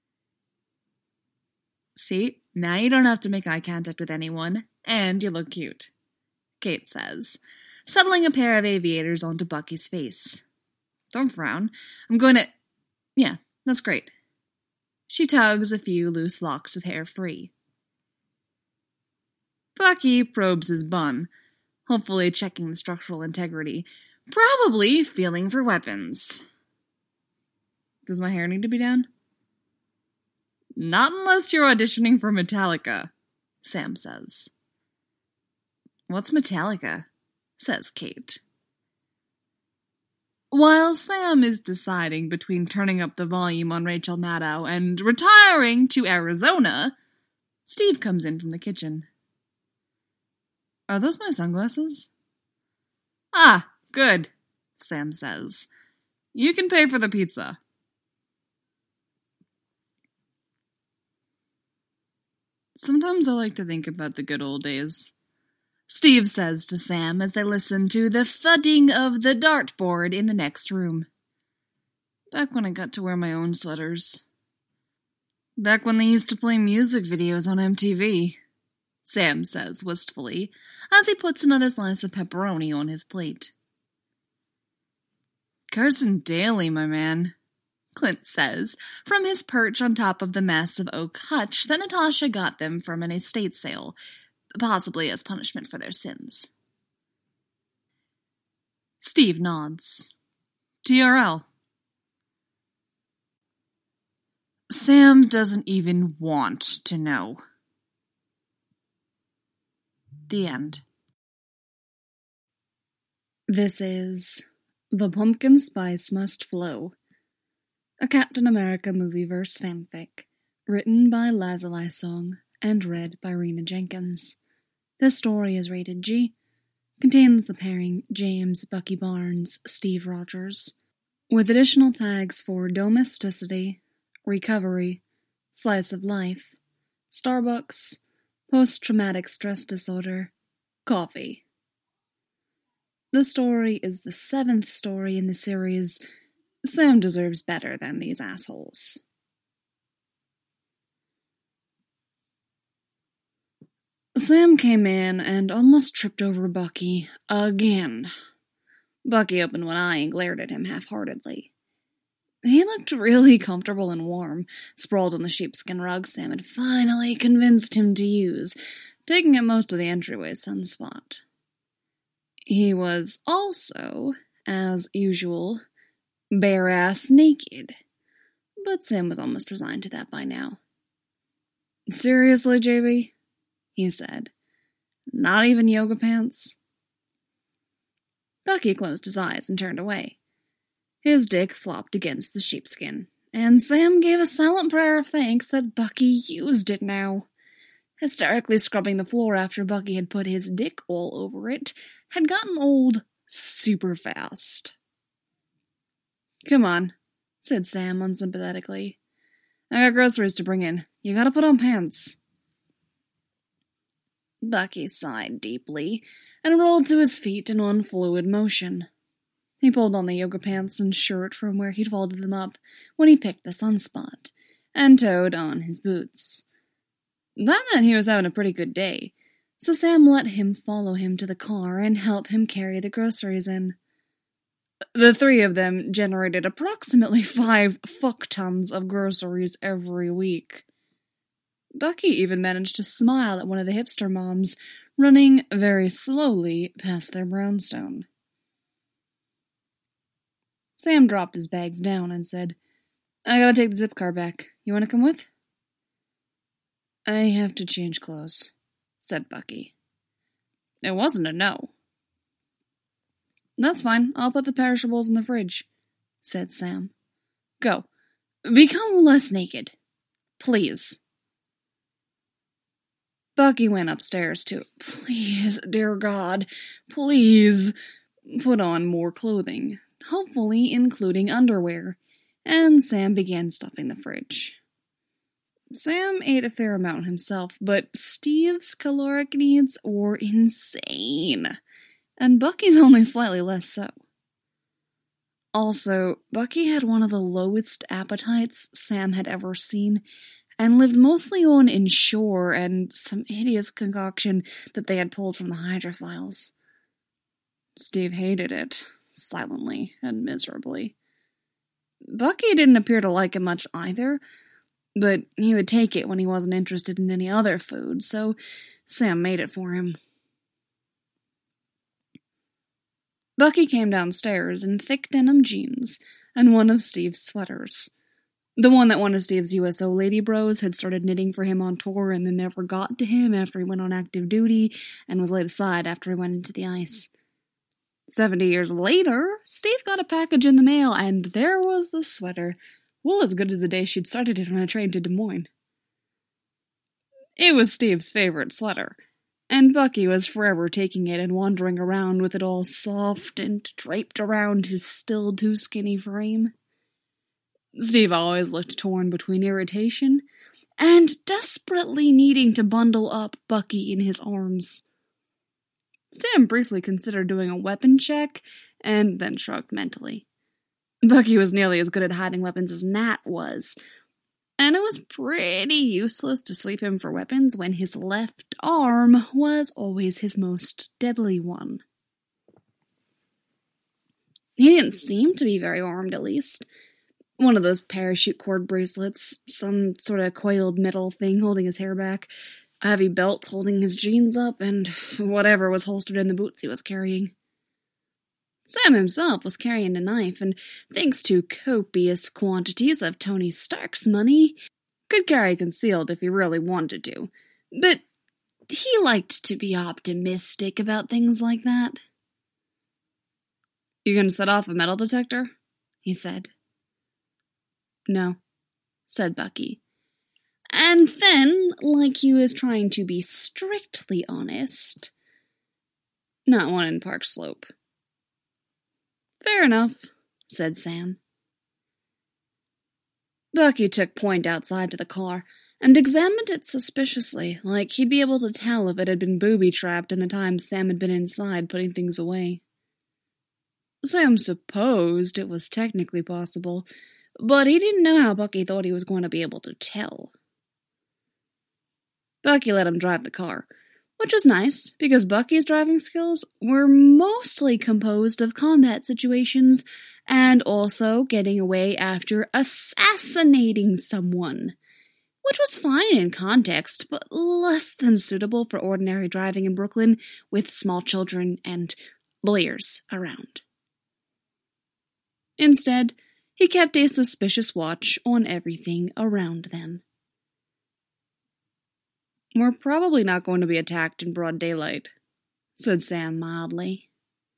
See, now you don't have to make eye contact with anyone, and you look cute, Kate says, settling a pair of aviators onto Bucky's face. Don't frown. I'm going to... Yeah, that's great. She tugs a few loose locks of hair free. Bucky probes his bun, hopefully checking the structural integrity, probably feeling for weapons. Does my hair need to be down? Not unless you're auditioning for Metallica, Sam says. What's Metallica? Says Kate. While Sam is deciding between turning up the volume on Rachel Maddow and retiring to Arizona, Steve comes in from the kitchen. Are those my sunglasses? Ah, good, Sam says. You can pay for the pizza. Sometimes I like to think about the good old days, Steve says to Sam as they listen to the thudding of the dartboard in the next room. Back when I got to wear my own sweaters. Back when they used to play music videos on M T V, Sam says wistfully, as he puts another slice of pepperoni on his plate. Carson Daly, my man, Clint says, from his perch on top of the massive oak hutch that Natasha got them from an estate sale, possibly as punishment for their sins. Steve nods. T R L. Sam doesn't even want to know. The end. This is The Pumpkin Spice Must Flow, a Captain America Movieverse fanfic, written by Lazuli Song and read by Rena Jenkins. This story is rated G, contains the pairing James Bucky Barnes, Steve Rogers, with additional tags for domesticity, recovery, slice of life, Starbucks, post-traumatic stress disorder, coffee. The story is the seventh story in the series. Sam deserves better than these assholes. Sam came in and almost tripped over Bucky again. Bucky opened one eye and glared at him half-heartedly. He looked really comfortable and warm, sprawled on the sheepskin rug Sam had finally convinced him to use, taking up most of the entryway sunspot. He was also, as usual, bare-ass naked, but Sam was almost resigned to that by now. Seriously, J B? He said. Not even yoga pants? Bucky closed his eyes and turned away. His dick flopped against the sheepskin, and Sam gave a silent prayer of thanks that Bucky used it now. Hysterically scrubbing the floor after Bucky had put his dick all over it had gotten old super fast. Come on, said Sam unsympathetically. I got groceries to bring in. You gotta put on pants. Bucky sighed deeply and rolled to his feet in one fluid motion. He pulled on the yoga pants and shirt from where he'd folded them up when he picked the sunspot, and toed on his boots. That meant he was having a pretty good day, so Sam let him follow him to the car and help him carry the groceries in. The three of them generated approximately five fuck tons of groceries every week. Bucky even managed to smile at one of the hipster moms, running very slowly past their brownstone. Sam dropped his bags down and said, I gotta take the zip car back. You wanna come with? I have to change clothes, said Bucky. It wasn't a no. That's fine. I'll put the perishables in the fridge, said Sam. Go. Become less naked. Please. Bucky went upstairs to, please, dear God, please, put on more clothing, hopefully including underwear, and Sam began stuffing the fridge. Sam ate a fair amount himself, but Steve's caloric needs were insane, and Bucky's only slightly less so. Also, Bucky had one of the lowest appetites Sam had ever seen, and lived mostly on Ensure and some hideous concoction that they had pulled from the hydrophiles. Steve hated it, silently and miserably. Bucky didn't appear to like it much either, but he would take it when he wasn't interested in any other food, so Sam made it for him. Bucky came downstairs in thick denim jeans and one of Steve's sweaters. The one that one of Steve's U S O lady bros had started knitting for him on tour and then never got to him after he went on active duty and was laid aside after he went into the ice. Seventy years later, Steve got a package in the mail, and there was the sweater, well as good as the day she'd started it on a train to Des Moines. It was Steve's favorite sweater, and Bucky was forever taking it and wandering around with it all soft and draped around his still too skinny frame. Steve always looked torn between irritation and desperately needing to bundle up Bucky in his arms. Sam briefly considered doing a weapon check, and then shrugged mentally. Bucky was nearly as good at hiding weapons as Nat was, and it was pretty useless to sweep him for weapons when his left arm was always his most deadly one. He didn't seem to be very armed, at least. One of those parachute cord bracelets, some sort of coiled metal thing holding his hair back, a heavy belt holding his jeans up, and whatever was holstered in the boots he was carrying. Sam himself was carrying a knife, and thanks to copious quantities of Tony Stark's money, could carry concealed if he really wanted to. But he liked to be optimistic about things like that. You gonna set off a metal detector? He said. No, said Bucky. And then, like he was trying to be strictly honest, not one in Park Slope. Fair enough, said Sam. Bucky took point outside to the car and examined it suspiciously, like he'd be able to tell if it had been booby-trapped in the time Sam had been inside putting things away. Sam supposed it was technically possible, but he didn't know how Bucky thought he was going to be able to tell. Bucky let him drive the car, which was nice, because Bucky's driving skills were mostly composed of combat situations and also getting away after assassinating someone, which was fine in context, but less than suitable for ordinary driving in Brooklyn with small children and lawyers around. Instead, he kept a suspicious watch on everything around them. We're probably not going to be attacked in broad daylight, said Sam mildly.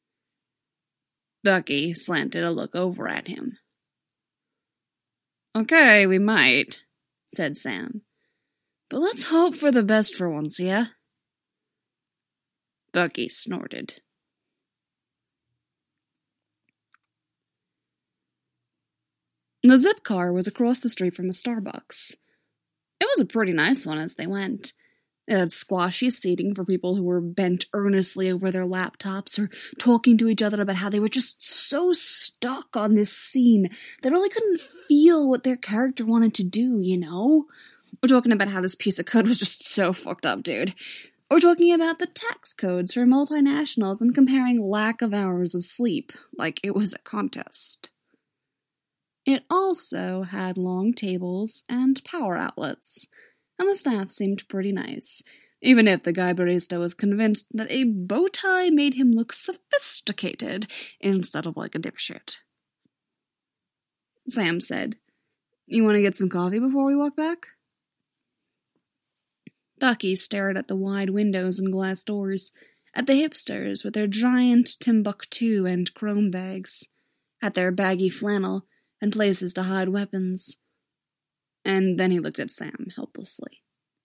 Bucky slanted a look over at him. Okay, we might, said Sam. But let's hope for the best for once, yeah? Bucky snorted. The zip car was across the street from a Starbucks. It was a pretty nice one as they went. It had squashy seating for people who were bent earnestly over their laptops or talking to each other about how they were just so stuck on this scene they really couldn't feel what their character wanted to do, you know? We're talking about how this piece of code was just so fucked up, dude. We're talking about the tax codes for multinationals and comparing lack of hours of sleep like it was a contest. It also had long tables and power outlets, and the staff seemed pretty nice, even if the guy barista was convinced that a bow tie made him look sophisticated instead of like a dipshit. Sam said, "You want to get some coffee before we walk back?" Bucky stared at the wide windows and glass doors, at the hipsters with their giant Timbuktu and chrome bags, at their baggy flannel and places to hide weapons. And then he looked at Sam helplessly.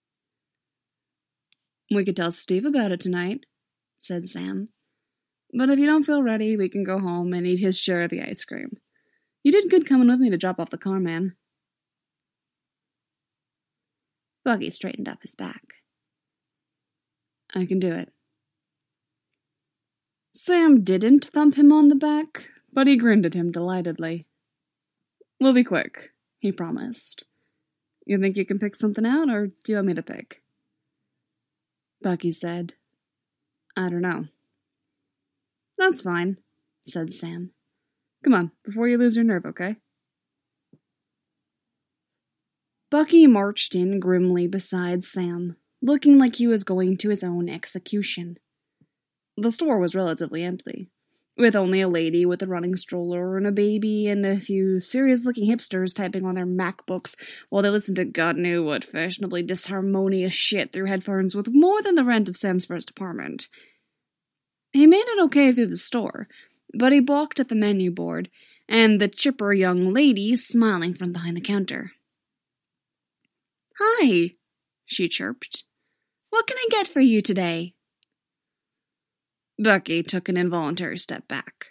"We could tell Steve about it tonight," said Sam. "But if you don't feel ready, we can go home and eat his share of the ice cream. You did good coming with me to drop off the car, man." Bucky straightened up his back. "I can do it." Sam didn't thump him on the back, but he grinned at him delightedly. "We'll be quick," he promised. "You think you can pick something out, or do you want me to pick?" Bucky said, "I don't know." "That's fine," said Sam. "Come on, before you lose your nerve, okay?" Bucky marched in grimly beside Sam, looking like he was going to his own execution. The store was relatively empty, with only a lady with a running stroller and a baby and a few serious-looking hipsters typing on their MacBooks while they listened to God knew what fashionably disharmonious shit through headphones with more than the rent of Sam's first apartment. He made it okay through the store, but he balked at the menu board and the chipper young lady smiling from behind the counter. "Hi," she chirped. "What can I get for you today?" Bucky took an involuntary step back.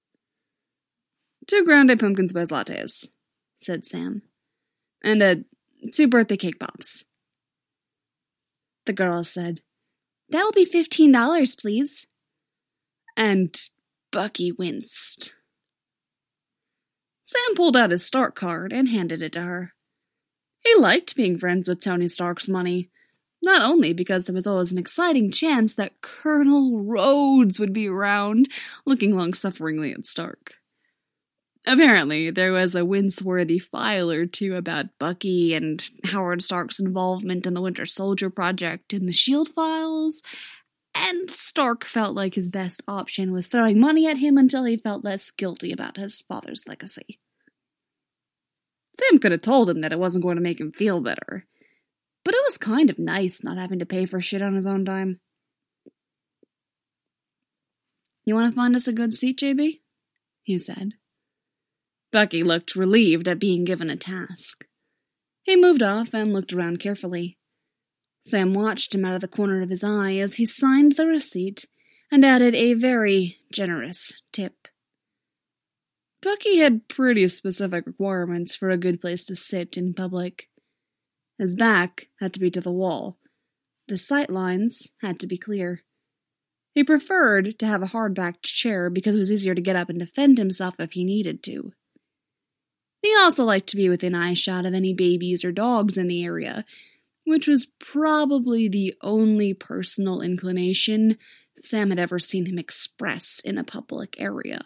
"Two grande pumpkin spice lattes," said Sam. "And, uh, two birthday cake pops." The girl said, "That will be fifteen dollars, please." And Bucky winced. Sam pulled out his Stark card and handed it to her. He liked being friends with Tony Stark's money, not only because there was always an exciting chance that Colonel Rhodes would be around, looking long-sufferingly at Stark. Apparently, there was a wince-worthy file or two about Bucky and Howard Stark's involvement in the Winter Soldier project in the SHIELD files, and Stark felt like his best option was throwing money at him until he felt less guilty about his father's legacy. Sam could have told him that it wasn't going to make him feel better, but it was kind of nice not having to pay for shit on his own dime. "You want to find us a good seat, J B?" he said. Bucky looked relieved at being given a task. He moved off and looked around carefully. Sam watched him out of the corner of his eye as he signed the receipt and added a very generous tip. Bucky had pretty specific requirements for a good place to sit in public. His back had to be to the wall. The sight lines had to be clear. He preferred to have a hard-backed chair because it was easier to get up and defend himself if he needed to. He also liked to be within eyeshot of any babies or dogs in the area, which was probably the only personal inclination Sam had ever seen him express in a public area.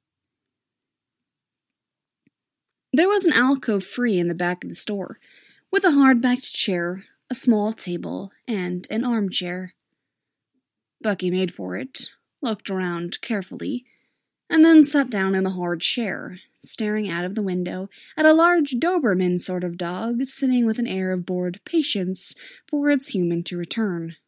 There was an alcove free in the back of the store, with a hard-backed chair, a small table, and an armchair. Bucky made for it, looked around carefully, and then sat down in the hard chair, staring out of the window at a large Doberman sort of dog sitting with an air of bored patience for its human to return.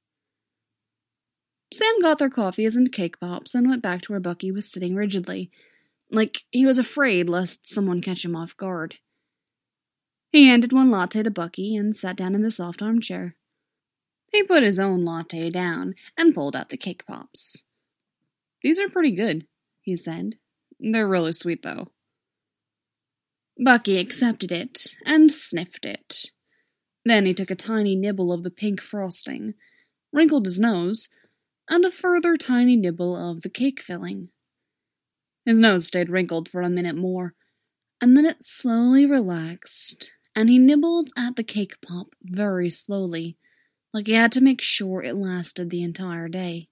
Sam got their coffees and cake pops and went back to where Bucky was sitting rigidly, like he was afraid lest someone catch him off guard. He handed one latte to Bucky and sat down in the soft armchair. He put his own latte down and pulled out the cake pops. "These are pretty good," he said. "They're really sweet, though." Bucky accepted it and sniffed it. Then he took a tiny nibble of the pink frosting, wrinkled his nose, and a further tiny nibble of the cake filling. His nose stayed wrinkled for a minute more, and then it slowly relaxed, and he nibbled at the cake pop very slowly, like he had to make sure it lasted the entire day.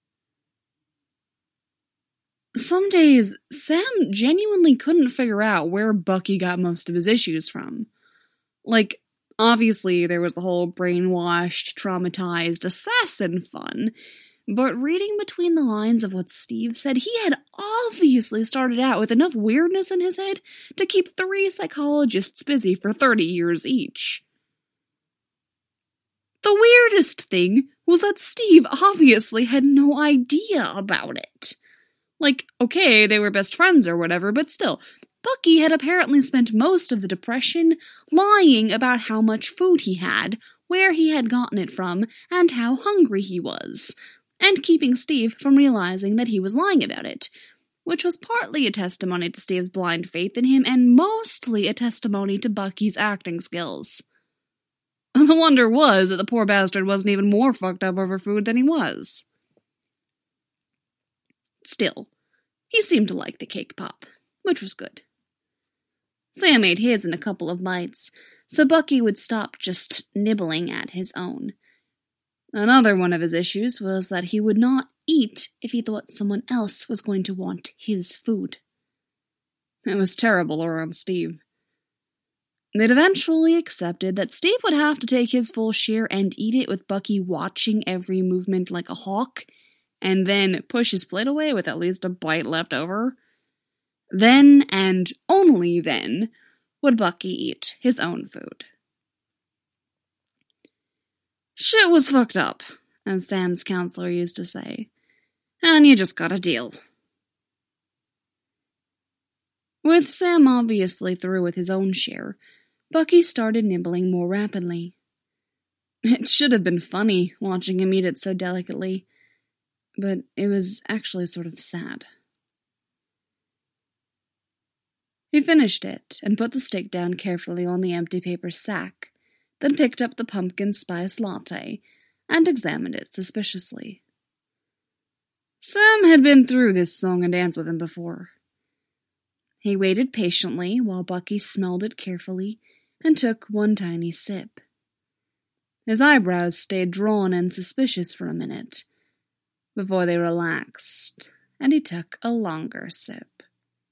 Some days, Sam genuinely couldn't figure out where Bucky got most of his issues from. Like, obviously there was the whole brainwashed, traumatized assassin fun, but reading between the lines of what Steve said, he had obviously started out with enough weirdness in his head to keep three psychologists busy for thirty years each. The weirdest thing was that Steve obviously had no idea about it. Like, okay, they were best friends or whatever, but still, Bucky had apparently spent most of the depression lying about how much food he had, where he had gotten it from, and how hungry he was, and keeping Steve from realizing that he was lying about it, which was partly a testimony to Steve's blind faith in him, and mostly a testimony to Bucky's acting skills. The wonder was that the poor bastard wasn't even more fucked up over food than he was. Still, he seemed to like the cake pop, which was good. Sam ate his in a couple of bites, so Bucky would stop just nibbling at his own. Another one of his issues was that he would not eat if he thought someone else was going to want his food. It was terrible around Steve. They'd eventually accepted that Steve would have to take his full share and eat it with Bucky watching every movement like a hawk, and then push his plate away with at least a bite left over. Then, and only then, would Bucky eat his own food. Shit was fucked up, as Sam's counselor used to say, and you just gotta deal. With Sam obviously through with his own share, Bucky started nibbling more rapidly. It should have been funny watching him eat it so delicately, but it was actually sort of sad. He finished it and put the steak down carefully on the empty paper sack, then picked up the pumpkin spice latte and examined it suspiciously. Sam had been through this song and dance with him before. He waited patiently while Bucky smelled it carefully and took one tiny sip. His eyebrows stayed drawn and suspicious for a minute, before they relaxed, and he took a longer sip.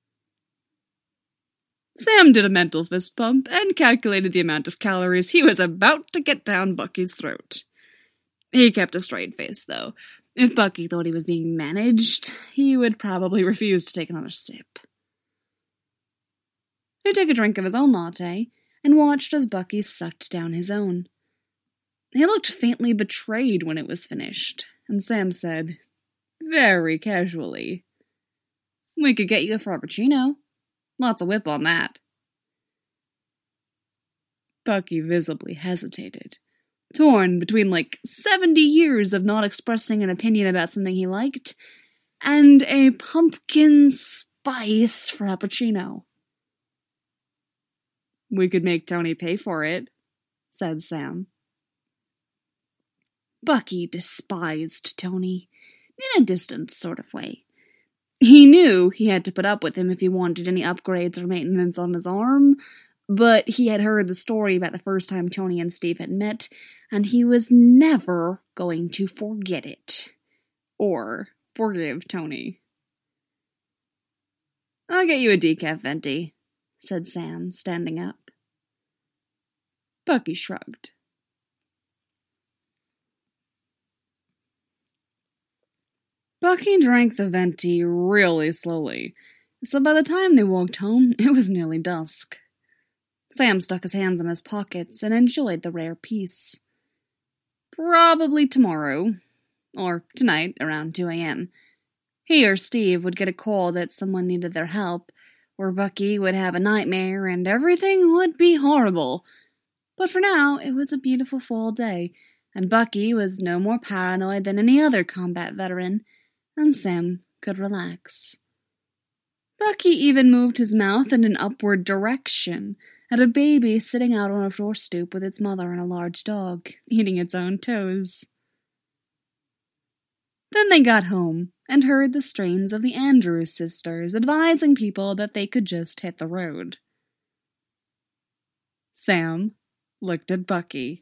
Sam did a mental fist pump and calculated the amount of calories he was about to get down Bucky's throat. He kept a straight face, though. If Bucky thought he was being managed, he would probably refuse to take another sip. He took a drink of his own latte and watched as Bucky sucked down his own. He looked faintly betrayed when it was finished, and Sam said, very casually, "We could get you a frappuccino. Lots of whip on that." Bucky visibly hesitated, torn between like seventy years of not expressing an opinion about something he liked, and a pumpkin spice frappuccino. "We could make Tony pay for it," said Sam. Bucky despised Tony, in a distant sort of way. He knew he had to put up with him if he wanted any upgrades or maintenance on his arm, but he had heard the story about the first time Tony and Steve had met, and he was never going to forget it. Or forgive Tony. "I'll get you a decaf venti," said Sam, standing up. Bucky shrugged. Bucky drank the venti really slowly, so by the time they walked home, it was nearly dusk. Sam stuck his hands in his pockets and enjoyed the rare peace. Probably tomorrow, or tonight around two a.m., he or Steve would get a call that someone needed their help, or Bucky would have a nightmare and everything would be horrible. But for now, it was a beautiful fall day, and Bucky was no more paranoid than any other combat veteran, and Sam could relax. Bucky even moved his mouth in an upward direction at a baby sitting out on a floor stoop with its mother and a large dog, eating its own toes. Then they got home and heard the strains of the Andrews sisters advising people that they could just hit the road. Sam looked at Bucky.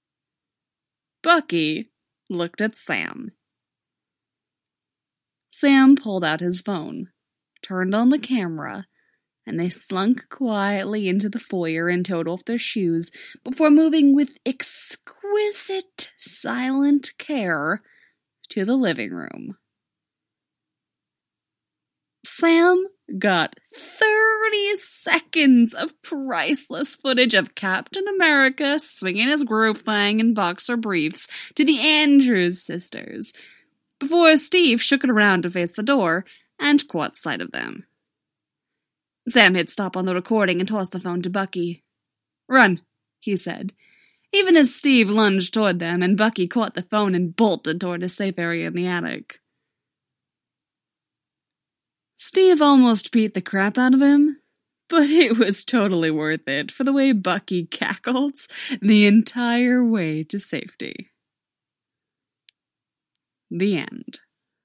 Bucky looked at Sam. Sam pulled out his phone, turned on the camera, and they slunk quietly into the foyer and toed off their shoes before moving with exquisite, silent care to the living room. Sam got thirty seconds of priceless footage of Captain America swinging his groove thing in boxer briefs to the Andrews sisters, before Steve shook it around to face the door and caught sight of them. Sam hit stop on the recording and tossed the phone to Bucky. "Run," he said, even as Steve lunged toward them and Bucky caught the phone and bolted toward a safe area in the attic. Steve almost beat the crap out of him, but it was totally worth it for the way Bucky cackled the entire way to safety. The end.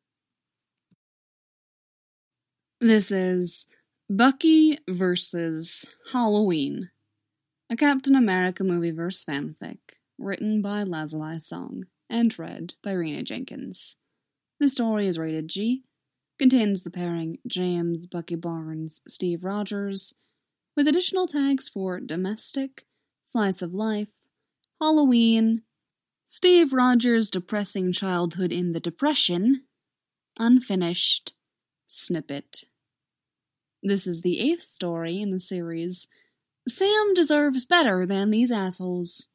This is Bucky versus Halloween, a Captain America movieverse fanfic, written by Lazuli Song and read by Rena Jenkins. The story is rated G, contains the pairing James Bucky Barnes, Steve Rogers, with additional tags for domestic, slice of life, Halloween, Steve Rogers' depressing childhood in the Depression, unfinished, snippet. This is the eighth story in the series. Sam deserves better than these assholes.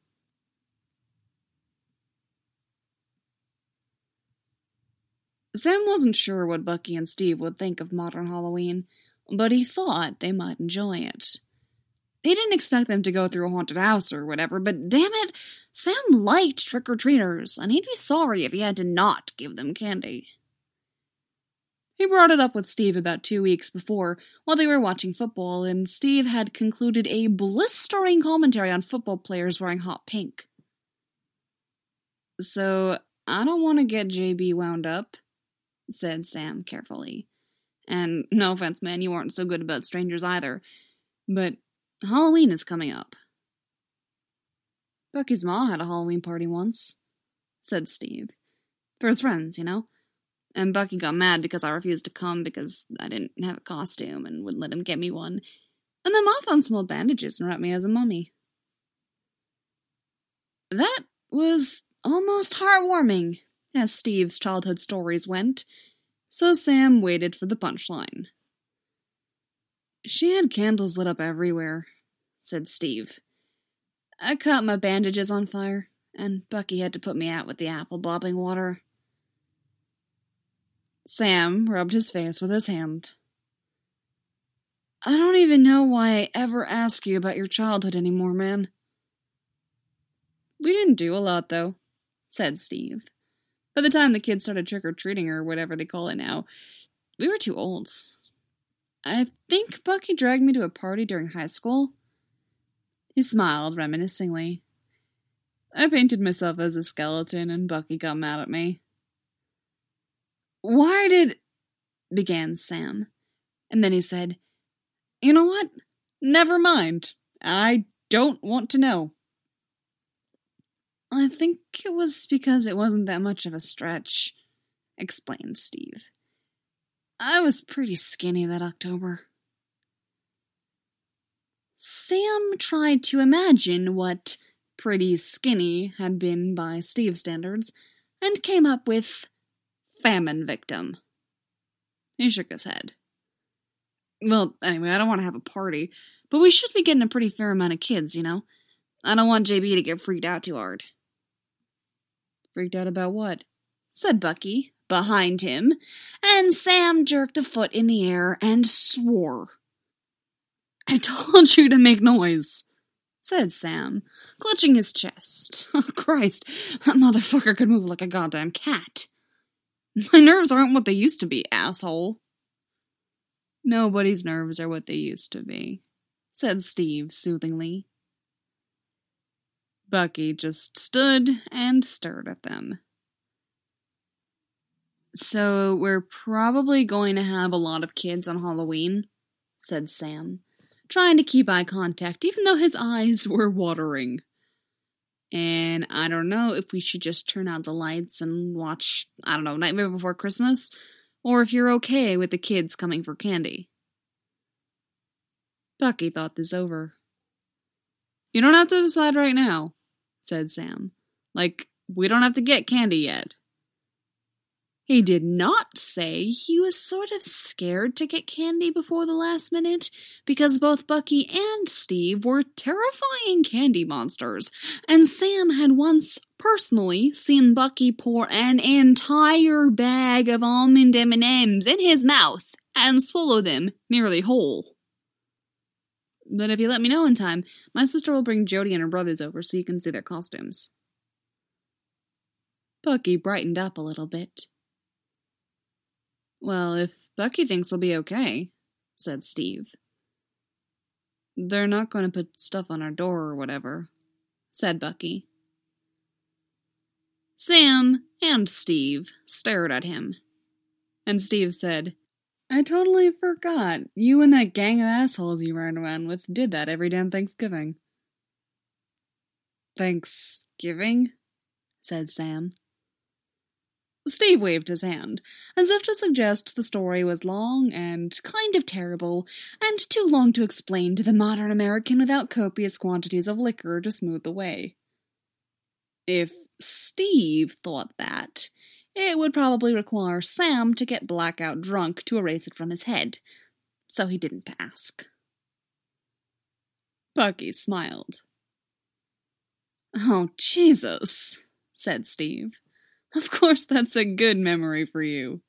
Sam wasn't sure what Bucky and Steve would think of modern Halloween, but he thought they might enjoy it. He didn't expect them to go through a haunted house or whatever, but damn it, Sam liked trick-or-treaters, and he'd be sorry if he had to not give them candy. He brought it up with Steve about two weeks before, while they were watching football, and Steve had concluded a blistering commentary on football players wearing hot pink. "So, I don't want to get J B wound up," said Sam carefully. "And no offense, man, you aren't so good about strangers either, but Halloween is coming up." "Bucky's ma had a Halloween party once," said Steve. "For his friends, you know. And Bucky got mad because I refused to come because I didn't have a costume and wouldn't let him get me one. And then Ma found some old bandages and wrapped me as a mummy." That was almost heartwarming, as Steve's childhood stories went, so Sam waited for the punchline. "She had candles lit up everywhere," said Steve. "I caught my bandages on fire, and Bucky had to put me out with the apple bobbing water." Sam rubbed his face with his hand. "I don't even know why I ever ask you about your childhood anymore, man." "We didn't do a lot, though," said Steve. "By the time the kids started trick-or-treating, or whatever they call it now, we were too old. I think Bucky dragged me to a party during high school." He smiled reminiscingly. "I painted myself as a skeleton, and Bucky got mad at me." "Why did—" began Sam, and then he said, "You know what? Never mind. I don't want to know." "I think it was because it wasn't that much of a stretch," explained Steve. "I was pretty skinny that October." Sam tried to imagine what pretty skinny had been by Steve's standards, and came up with famine victim. He shook his head. "Well, anyway, I don't want to have a party, but we should be getting a pretty fair amount of kids, you know? I don't want J B to get freaked out too hard." "Freaked out about what?" said Bucky, behind him, and Sam jerked a foot in the air and swore. "I told you to make noise," said Sam, clutching his chest. "Oh, Christ, that motherfucker could move like a goddamn cat. My nerves aren't what they used to be, asshole." Nobody's nerves are what they used to be, said Steve soothingly. Bucky just stood and stared at them. So we're probably going to have a lot of kids on Halloween, said Sam, trying to keep eye contact even though his eyes were watering. And I don't know if we should just turn out the lights and watch, I don't know, Nightmare Before Christmas, or if you're okay with the kids coming for candy. Bucky thought this over. You don't have to decide right now, said Sam. Like, we don't have to get candy yet. He did not say he was sort of scared to get candy before the last minute, because both Bucky and Steve were terrifying candy monsters, and Sam had once personally seen Bucky pour an entire bag of almond M and M's in his mouth and swallow them nearly whole. But if you let me know in time, my sister will bring Jody and her brothers over so you can see their costumes. Bucky brightened up a little bit. Well, if Bucky thinks he'll be okay, said Steve. They're not going to put stuff on our door or whatever, said Bucky. Sam and Steve stared at him, and Steve said, I totally forgot. You and that gang of assholes you ran around with did that every damn Thanksgiving. Thanksgiving? Said Sam. Steve waved his hand, as if to suggest the story was long and kind of terrible, and too long to explain to the modern American without copious quantities of liquor to smooth the way. If Steve thought that, it would probably require Sam to get blackout drunk to erase it from his head, so he didn't ask. Bucky smiled. Oh, Jesus, said Steve. Of course that's a good memory for you.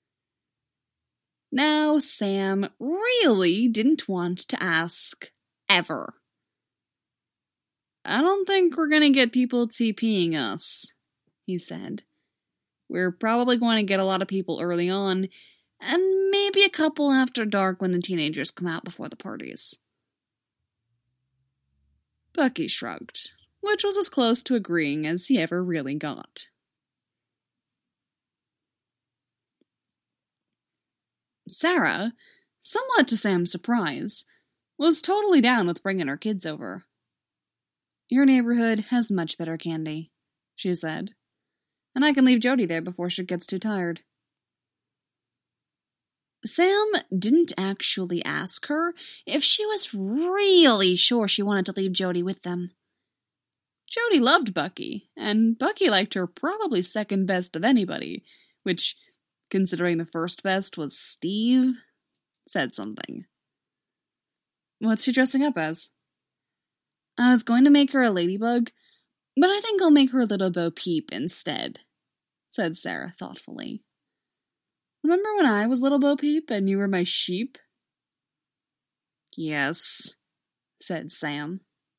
Now Sam really didn't want to ask, ever. I don't think we're going to get people TPing us, he said. We're probably going to get a lot of people early on, and maybe a couple after dark when the teenagers come out before the parties. Bucky shrugged, which was as close to agreeing as he ever really got. Sarah, somewhat to Sam's surprise, was totally down with bringing her kids over. Your neighborhood has much better candy, she said, and I can leave Jody there before she gets too tired. Sam didn't actually ask her if she was really sure she wanted to leave Jody with them. Jody loved Bucky, and Bucky liked her probably second best of anybody, which, considering the first best was Steve, said something. What's she dressing up as? I was going to make her a ladybug, but I think I'll make her a little Bo Peep instead, said Sarah thoughtfully. Remember when I was little Bo Peep and you were my sheep? Yes, said Sam.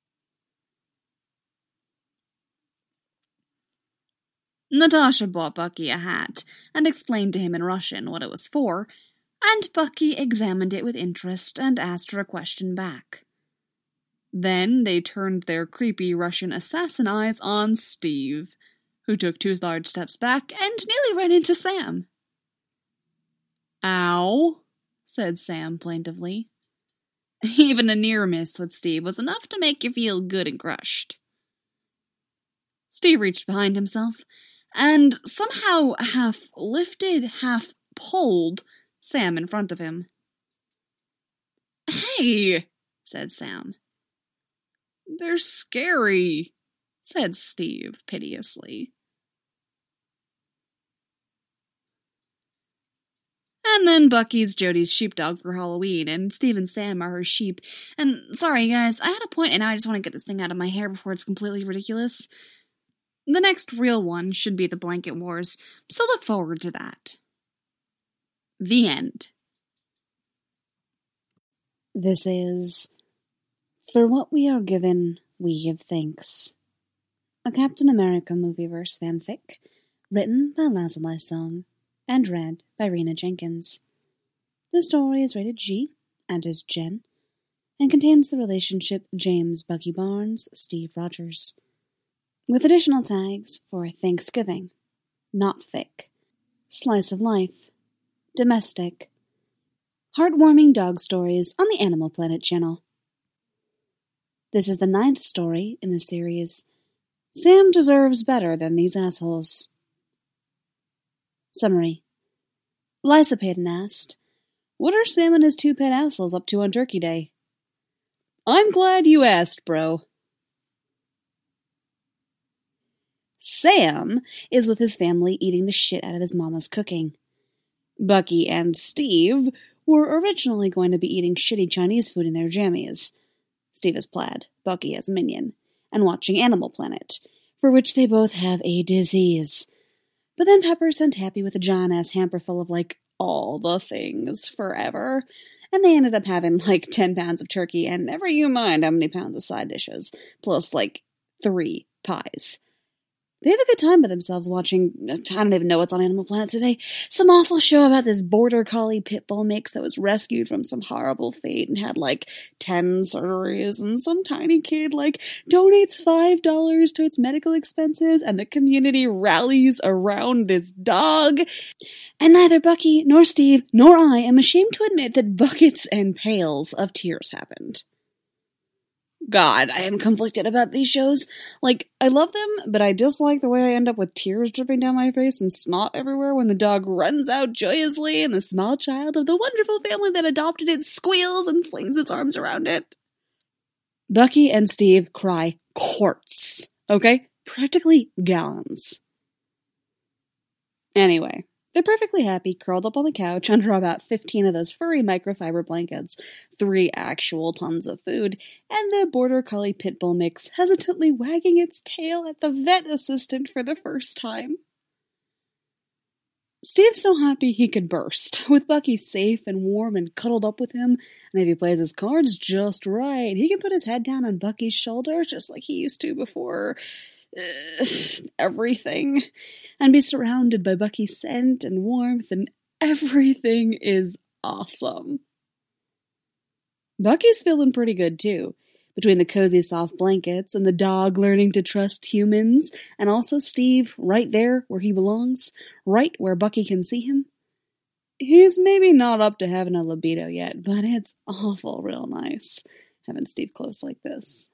Natasha bought Bucky a hat and explained to him in Russian what it was for, and Bucky examined it with interest and asked her a question back. Then they turned their creepy Russian assassin eyes on Steve, who took two large steps back and nearly ran into Sam. Ow, said Sam plaintively. Even a near miss with Steve was enough to make you feel good and crushed. Steve reached behind himself and somehow half lifted, half pulled Sam in front of him. Hey, said Sam. They're scary, said Steve piteously. And then Bucky's Jody's sheepdog for Halloween, and Steve and Sam are her sheep. And sorry guys, I had a point and now I just want to get this thing out of my hair before it's completely ridiculous. The next real one should be the Blanket Wars, so look forward to that. The end. This is For What We Are Given, We Give Thanks, a Captain America Movieverse fanfic, written by Lazuli Song, and read by Rena Jenkins. The story is rated G and is Jen, and contains the relationship James Bucky Barnes, Steve Rogers, with additional tags for Thanksgiving, Not Thick, Slice of Life, Domestic, Heartwarming Dog Stories on the Animal Planet channel. This is the ninth story in the series, Sam Deserves Better Than These Assholes. Summary. Liza Payton asked, "What are Sam and his two pet assholes up to on Turkey Day?" "I'm glad you asked, bro." Sam is with his family eating the shit out of his mama's cooking. Bucky and Steve were originally going to be eating shitty Chinese food in their jammies. Steve is Plaid, Bucky as Minion, and watching Animal Planet, for which they both have a disease. But then Pepper sent Happy with a giant-ass hamper full of, like, all the things forever, and they ended up having, like, ten pounds of turkey and never you mind how many pounds of side dishes, plus, like, three pies. They have a good time by themselves watching, I don't even know what's on Animal Planet today, some awful show about this border collie pit bull mix that was rescued from some horrible fate and had, like, ten surgeries, and some tiny kid, like, donates five dollars to its medical expenses, and the community rallies around this dog. And neither Bucky, nor Steve, nor I am ashamed to admit that buckets and pails of tears happened. God, I am conflicted about these shows. Like, I love them, but I dislike the way I end up with tears dripping down my face and snot everywhere when the dog runs out joyously and the small child of the wonderful family that adopted it squeals and flings its arms around it. Bucky and Steve cry quarts, okay? Practically gallons. Anyway, they're perfectly happy, curled up on the couch under about fifteen of those furry microfiber blankets, three actual tons of food, and the border collie pit bull mix hesitantly wagging its tail at the vet assistant for the first time. Steve's so happy he could burst, with Bucky safe and warm and cuddled up with him, and if he plays his cards just right, he can put his head down on Bucky's shoulder just like he used to before Uh, everything, and be surrounded by Bucky's scent and warmth, and everything is awesome. Bucky's feeling pretty good too, between the cozy soft blankets and the dog learning to trust humans, and also Steve right there where he belongs, right where Bucky can see him. He's maybe not up to having a libido yet, but it's awful real nice having Steve close like this.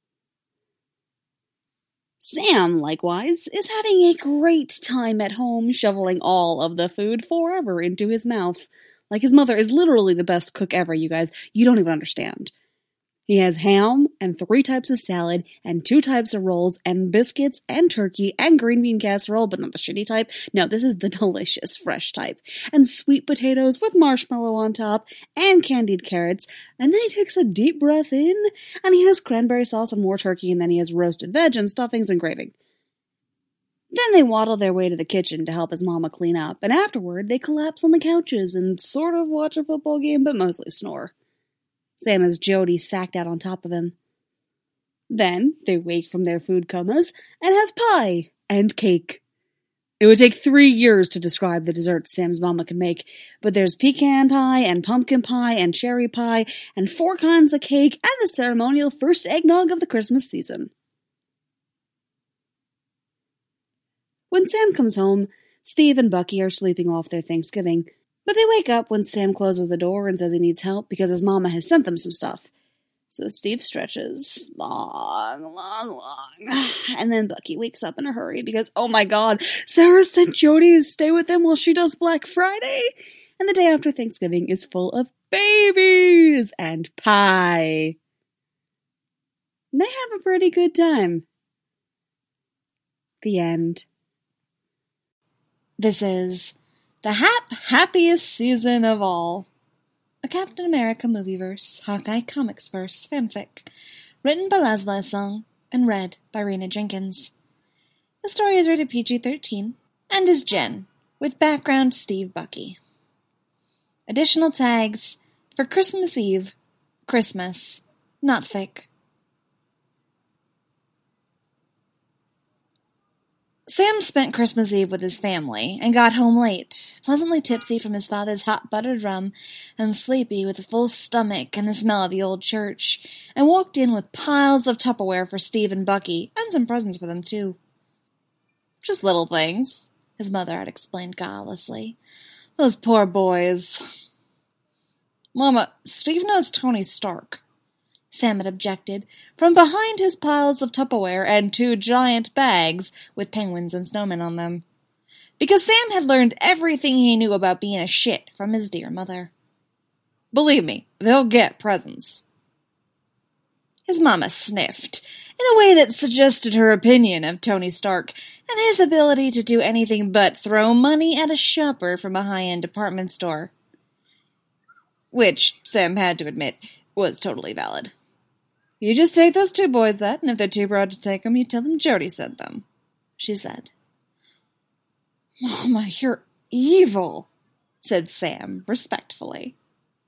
Sam, likewise, is having a great time at home, shoveling all of the food forever into his mouth. Like, his mother is literally the best cook ever, you guys. You don't even understand. He has ham, and three types of salad, and two types of rolls, and biscuits, and turkey, and green bean casserole, but not the shitty type. No, this is the delicious, fresh type. And sweet potatoes with marshmallow on top, and candied carrots. And then he takes a deep breath in, and he has cranberry sauce and more turkey, and then he has roasted veg and stuffings and gravy. Then they waddle their way to the kitchen to help his mama clean up, and afterward they collapse on the couches and sort of watch a football game, but mostly snore. Sam has Jody sacked out on top of him. Then they wake from their food comas and have pie and cake. It would take three years to describe the desserts Sam's mama can make, but there's pecan pie and pumpkin pie and cherry pie and four kinds of cake and the ceremonial first eggnog of the Christmas season. When Sam comes home, Steve and Bucky are sleeping off their Thanksgiving, but they wake up when Sam closes the door and says he needs help because his mama has sent them some stuff. So Steve stretches long, long, long, and then Bucky wakes up in a hurry because, oh my god, Sarah sent Jody to stay with them while she does Black Friday, and the day after Thanksgiving is full of babies and pie. They have a pretty good time. The end. This is the hap happiest season of all. A Captain America movieverse, Hawkeye comics verse fanfic, written by Leslie Song and read by Rena Jenkins. The story is rated P G thirteen and is Jen, with background Steve Bucky. Additional tags for Christmas Eve, Christmas, Not Thick. Sam spent Christmas Eve with his family and got home late, pleasantly tipsy from his father's hot buttered rum, and sleepy with a full stomach and the smell of the old church, and walked in with piles of Tupperware for Steve and Bucky, and some presents for them, too. Just little things, his mother had explained guilelessly. Those poor boys. Mama, Steve knows Tony Stark, Sam had objected, from behind his piles of Tupperware and two giant bags with penguins and snowmen on them. Because Sam had learned everything he knew about being a shit from his dear mother. Believe me, they'll get presents. His mama sniffed, in a way that suggested her opinion of Tony Stark and his ability to do anything but throw money at a shopper from a high-end department store. Which, Sam had to admit, was totally valid. You just take those two boys that, and if they're too proud to take them, you tell them Jody sent them, she said. Mama, you're evil, said Sam, respectfully.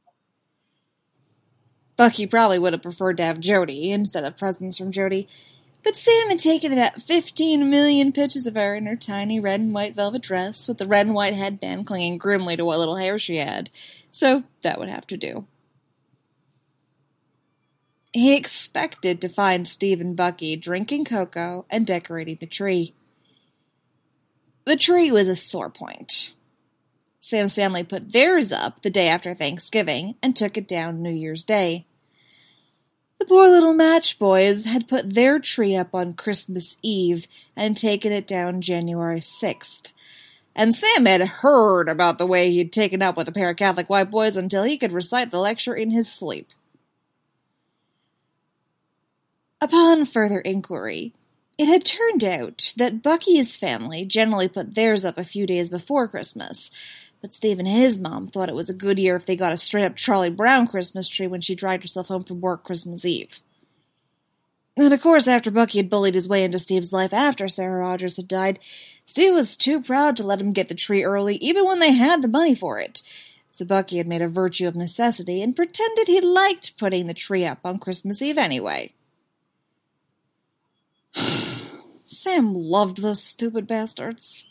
Bucky probably would have preferred to have Jody instead of presents from Jody, but Sam had taken about fifteen million pictures of her in her tiny red and white velvet dress with the red and white headband clinging grimly to what little hair she had, so that would have to do. He expected to find Steve and Bucky drinking cocoa and decorating the tree. The tree was a sore point. Sam's family put theirs up the day after Thanksgiving and took it down New Year's Day. The poor little Match Boys had put their tree up on Christmas Eve and taken it down January sixth. And Sam had heard about the way he'd taken up with a pair of Catholic white boys until he could recite the lecture in his sleep. Upon further inquiry, it had turned out that Bucky's family generally put theirs up a few days before Christmas, but Steve and his mom thought it was a good year if they got a straight-up Charlie Brown Christmas tree when she dragged herself home from work Christmas Eve. And of course, after Bucky had bullied his way into Steve's life after Sarah Rogers had died, Steve was too proud to let him get the tree early, even when they had the money for it. So Bucky had made a virtue of necessity and pretended he liked putting the tree up on Christmas Eve anyway. Sam loved those stupid bastards.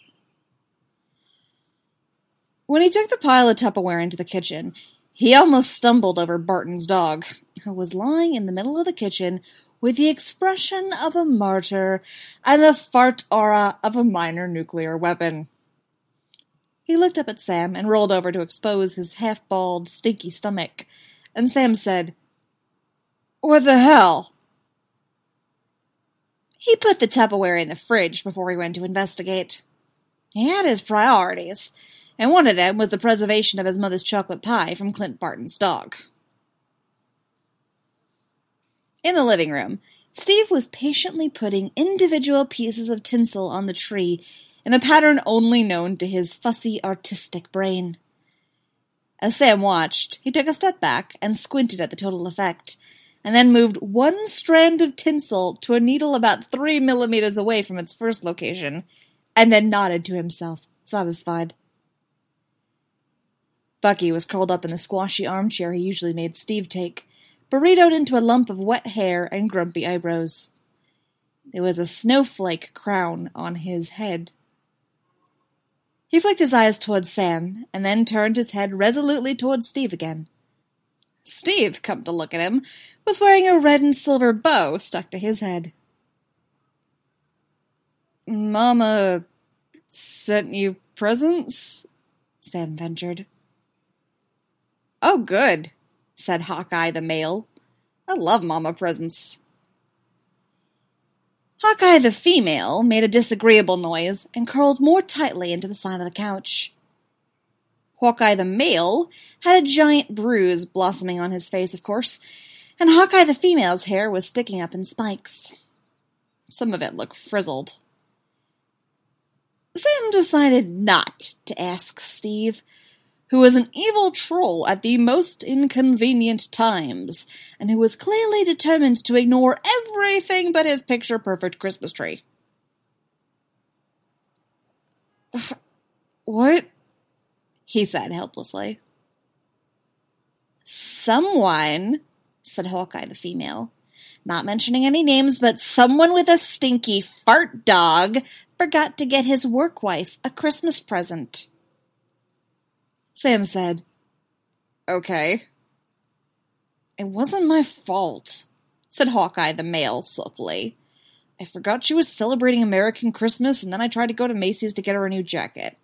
When he took the pile of Tupperware into the kitchen, he almost stumbled over Barton's dog, who was lying in the middle of the kitchen with the expression of a martyr and the fart aura of a minor nuclear weapon. He looked up at Sam and rolled over to expose his half-bald, stinky stomach, and Sam said, "What the hell?" He put the Tupperware in the fridge before he went to investigate. He had his priorities, and one of them was the preservation of his mother's chocolate pie from Clint Barton's dog. In the living room, Steve was patiently putting individual pieces of tinsel on the tree in a pattern only known to his fussy, artistic brain. As Sam watched, he took a step back and squinted at the total effect, and then moved one strand of tinsel to a needle about three millimeters away from its first location, and then nodded to himself, satisfied. Bucky was curled up in the squashy armchair he usually made Steve take, burritoed into a lump of wet hair and grumpy eyebrows. There was a snowflake crown on his head. He flicked his eyes towards Sam, and then turned his head resolutely towards Steve again. Steve, come to look at him, was wearing a red and silver bow stuck to his head. "Mama sent you presents?" Sam ventured. "Oh, good," said Hawkeye the male. "I love Mama presents." Hawkeye the female made a disagreeable noise and curled more tightly into the side of the couch. Hawkeye the male had a giant bruise blossoming on his face, of course, and Hawkeye the female's hair was sticking up in spikes. Some of it looked frizzled. Sam decided not to ask Steve, who was an evil troll at the most inconvenient times, and who was clearly determined to ignore everything but his picture-perfect Christmas tree. "What?" he said helplessly. "Someone," said Hawkeye the female, not mentioning any names, but someone with a stinky fart dog forgot to get his work wife a Christmas present. Sam said. Okay. It wasn't my fault, said Hawkeye the male sulkily. I forgot she was celebrating American Christmas, and then I tried to go to Macy's to get her a new jacket.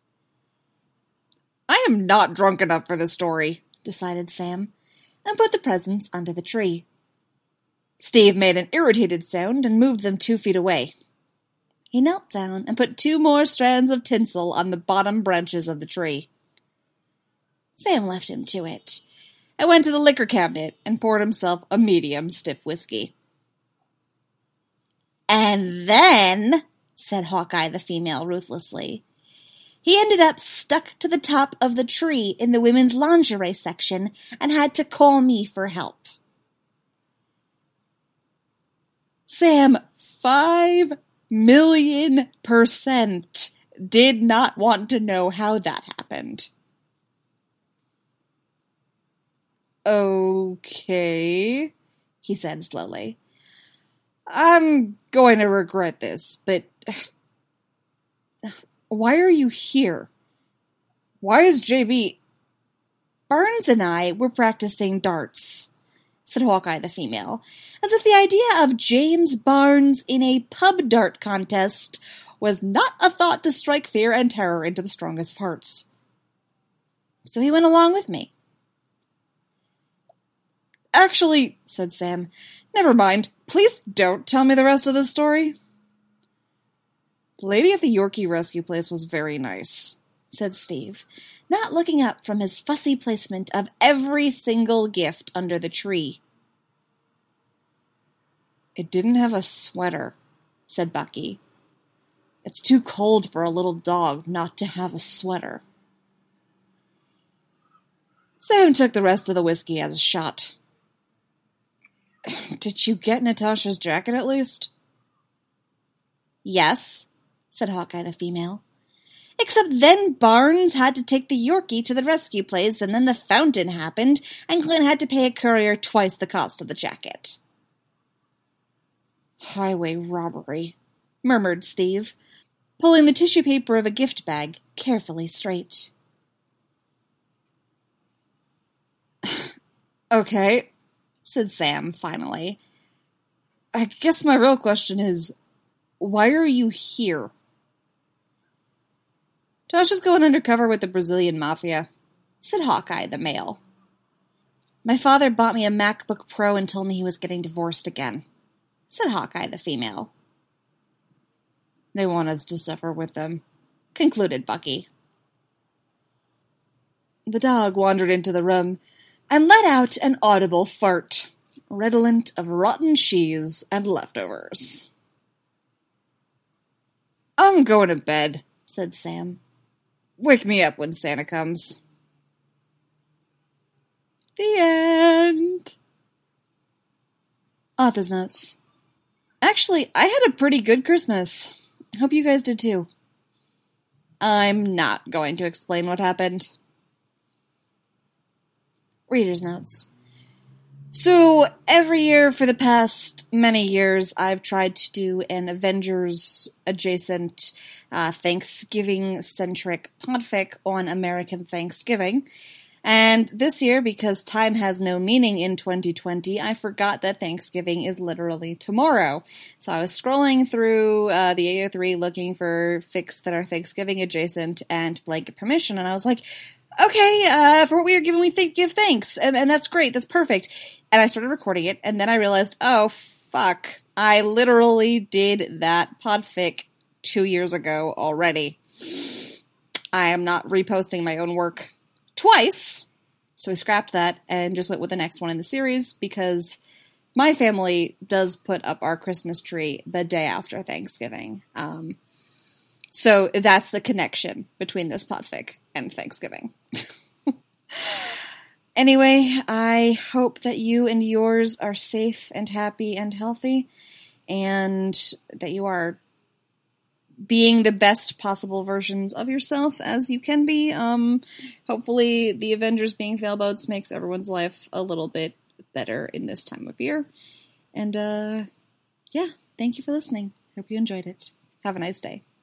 I am not drunk enough for this story, decided Sam, and put the presents under the tree. Steve made an irritated sound and moved them two feet away. He knelt down and put two more strands of tinsel on the bottom branches of the tree. Sam left him to it, and went to the liquor cabinet and poured himself a medium stiff whiskey. And then, said Hawkeye the female ruthlessly, he ended up stuck to the top of the tree in the women's lingerie section and had to call me for help. Sam, five million percent did not want to know how that happened. Okay, he said slowly. I'm going to regret this, but why are you here? Why is J B... Barnes and I were practicing darts, said Hawkeye the female, as if the idea of James Barnes in a pub dart contest was not a thought to strike fear and terror into the strongest of hearts. So he went along with me. Actually, said Sam, never mind. Please don't tell me the rest of the story. The lady at the Yorkie rescue place was very nice, said Steve, not looking up from his fussy placement of every single gift under the tree. It didn't have a sweater, said Bucky. It's too cold for a little dog not to have a sweater. Sam took the rest of the whiskey as a shot. Did you get Natasha's jacket at least? Yes, said Hawkeye the female. Except then Barnes had to take the Yorkie to the rescue place, and then the fountain happened, and Clint had to pay a courier twice the cost of the jacket. Highway robbery, murmured Steve, pulling the tissue paper of a gift bag carefully straight. Okay, said Sam finally. I guess my real question is, why are you here? Tasha's going undercover with the Brazilian mafia, said Hawkeye the male. My father bought me a MacBook Pro and told me he was getting divorced again, said Hawkeye the female. They want us to suffer with them, concluded Bucky. The dog wandered into the room and let out an audible fart, redolent of rotten cheese and leftovers. I'm going to bed, said Sam. Wake me up when Santa comes. The end. Author's notes. Actually, I had a pretty good Christmas. Hope you guys did too. I'm not going to explain what happened. Reader's notes. So, every year for the past many years, I've tried to do an Avengers-adjacent, uh, Thanksgiving-centric podfic on American Thanksgiving. And this year, because time has no meaning in twenty twenty, I forgot that Thanksgiving is literally tomorrow. So I was scrolling through uh, the A O three looking for fics that are Thanksgiving-adjacent and blanket permission, and I was like, okay, uh, for what we are giving, we th- give thanks, and, and that's great, that's perfect. And I started recording it, and then I realized, oh, fuck, I literally did that podfic two years ago already. I am not reposting my own work twice, so we scrapped that and just went with the next one in the series, because my family does put up our Christmas tree the day after Thanksgiving. Um, so that's the connection between this podfic and Thanksgiving. Anyway, I hope that you and yours are safe and happy and healthy, and that you are being the best possible versions of yourself as you can be. Um, hopefully the Avengers being failboats makes everyone's life a little bit better in this time of year. And, uh, yeah, thank you for listening. Hope you enjoyed it. Have a nice day.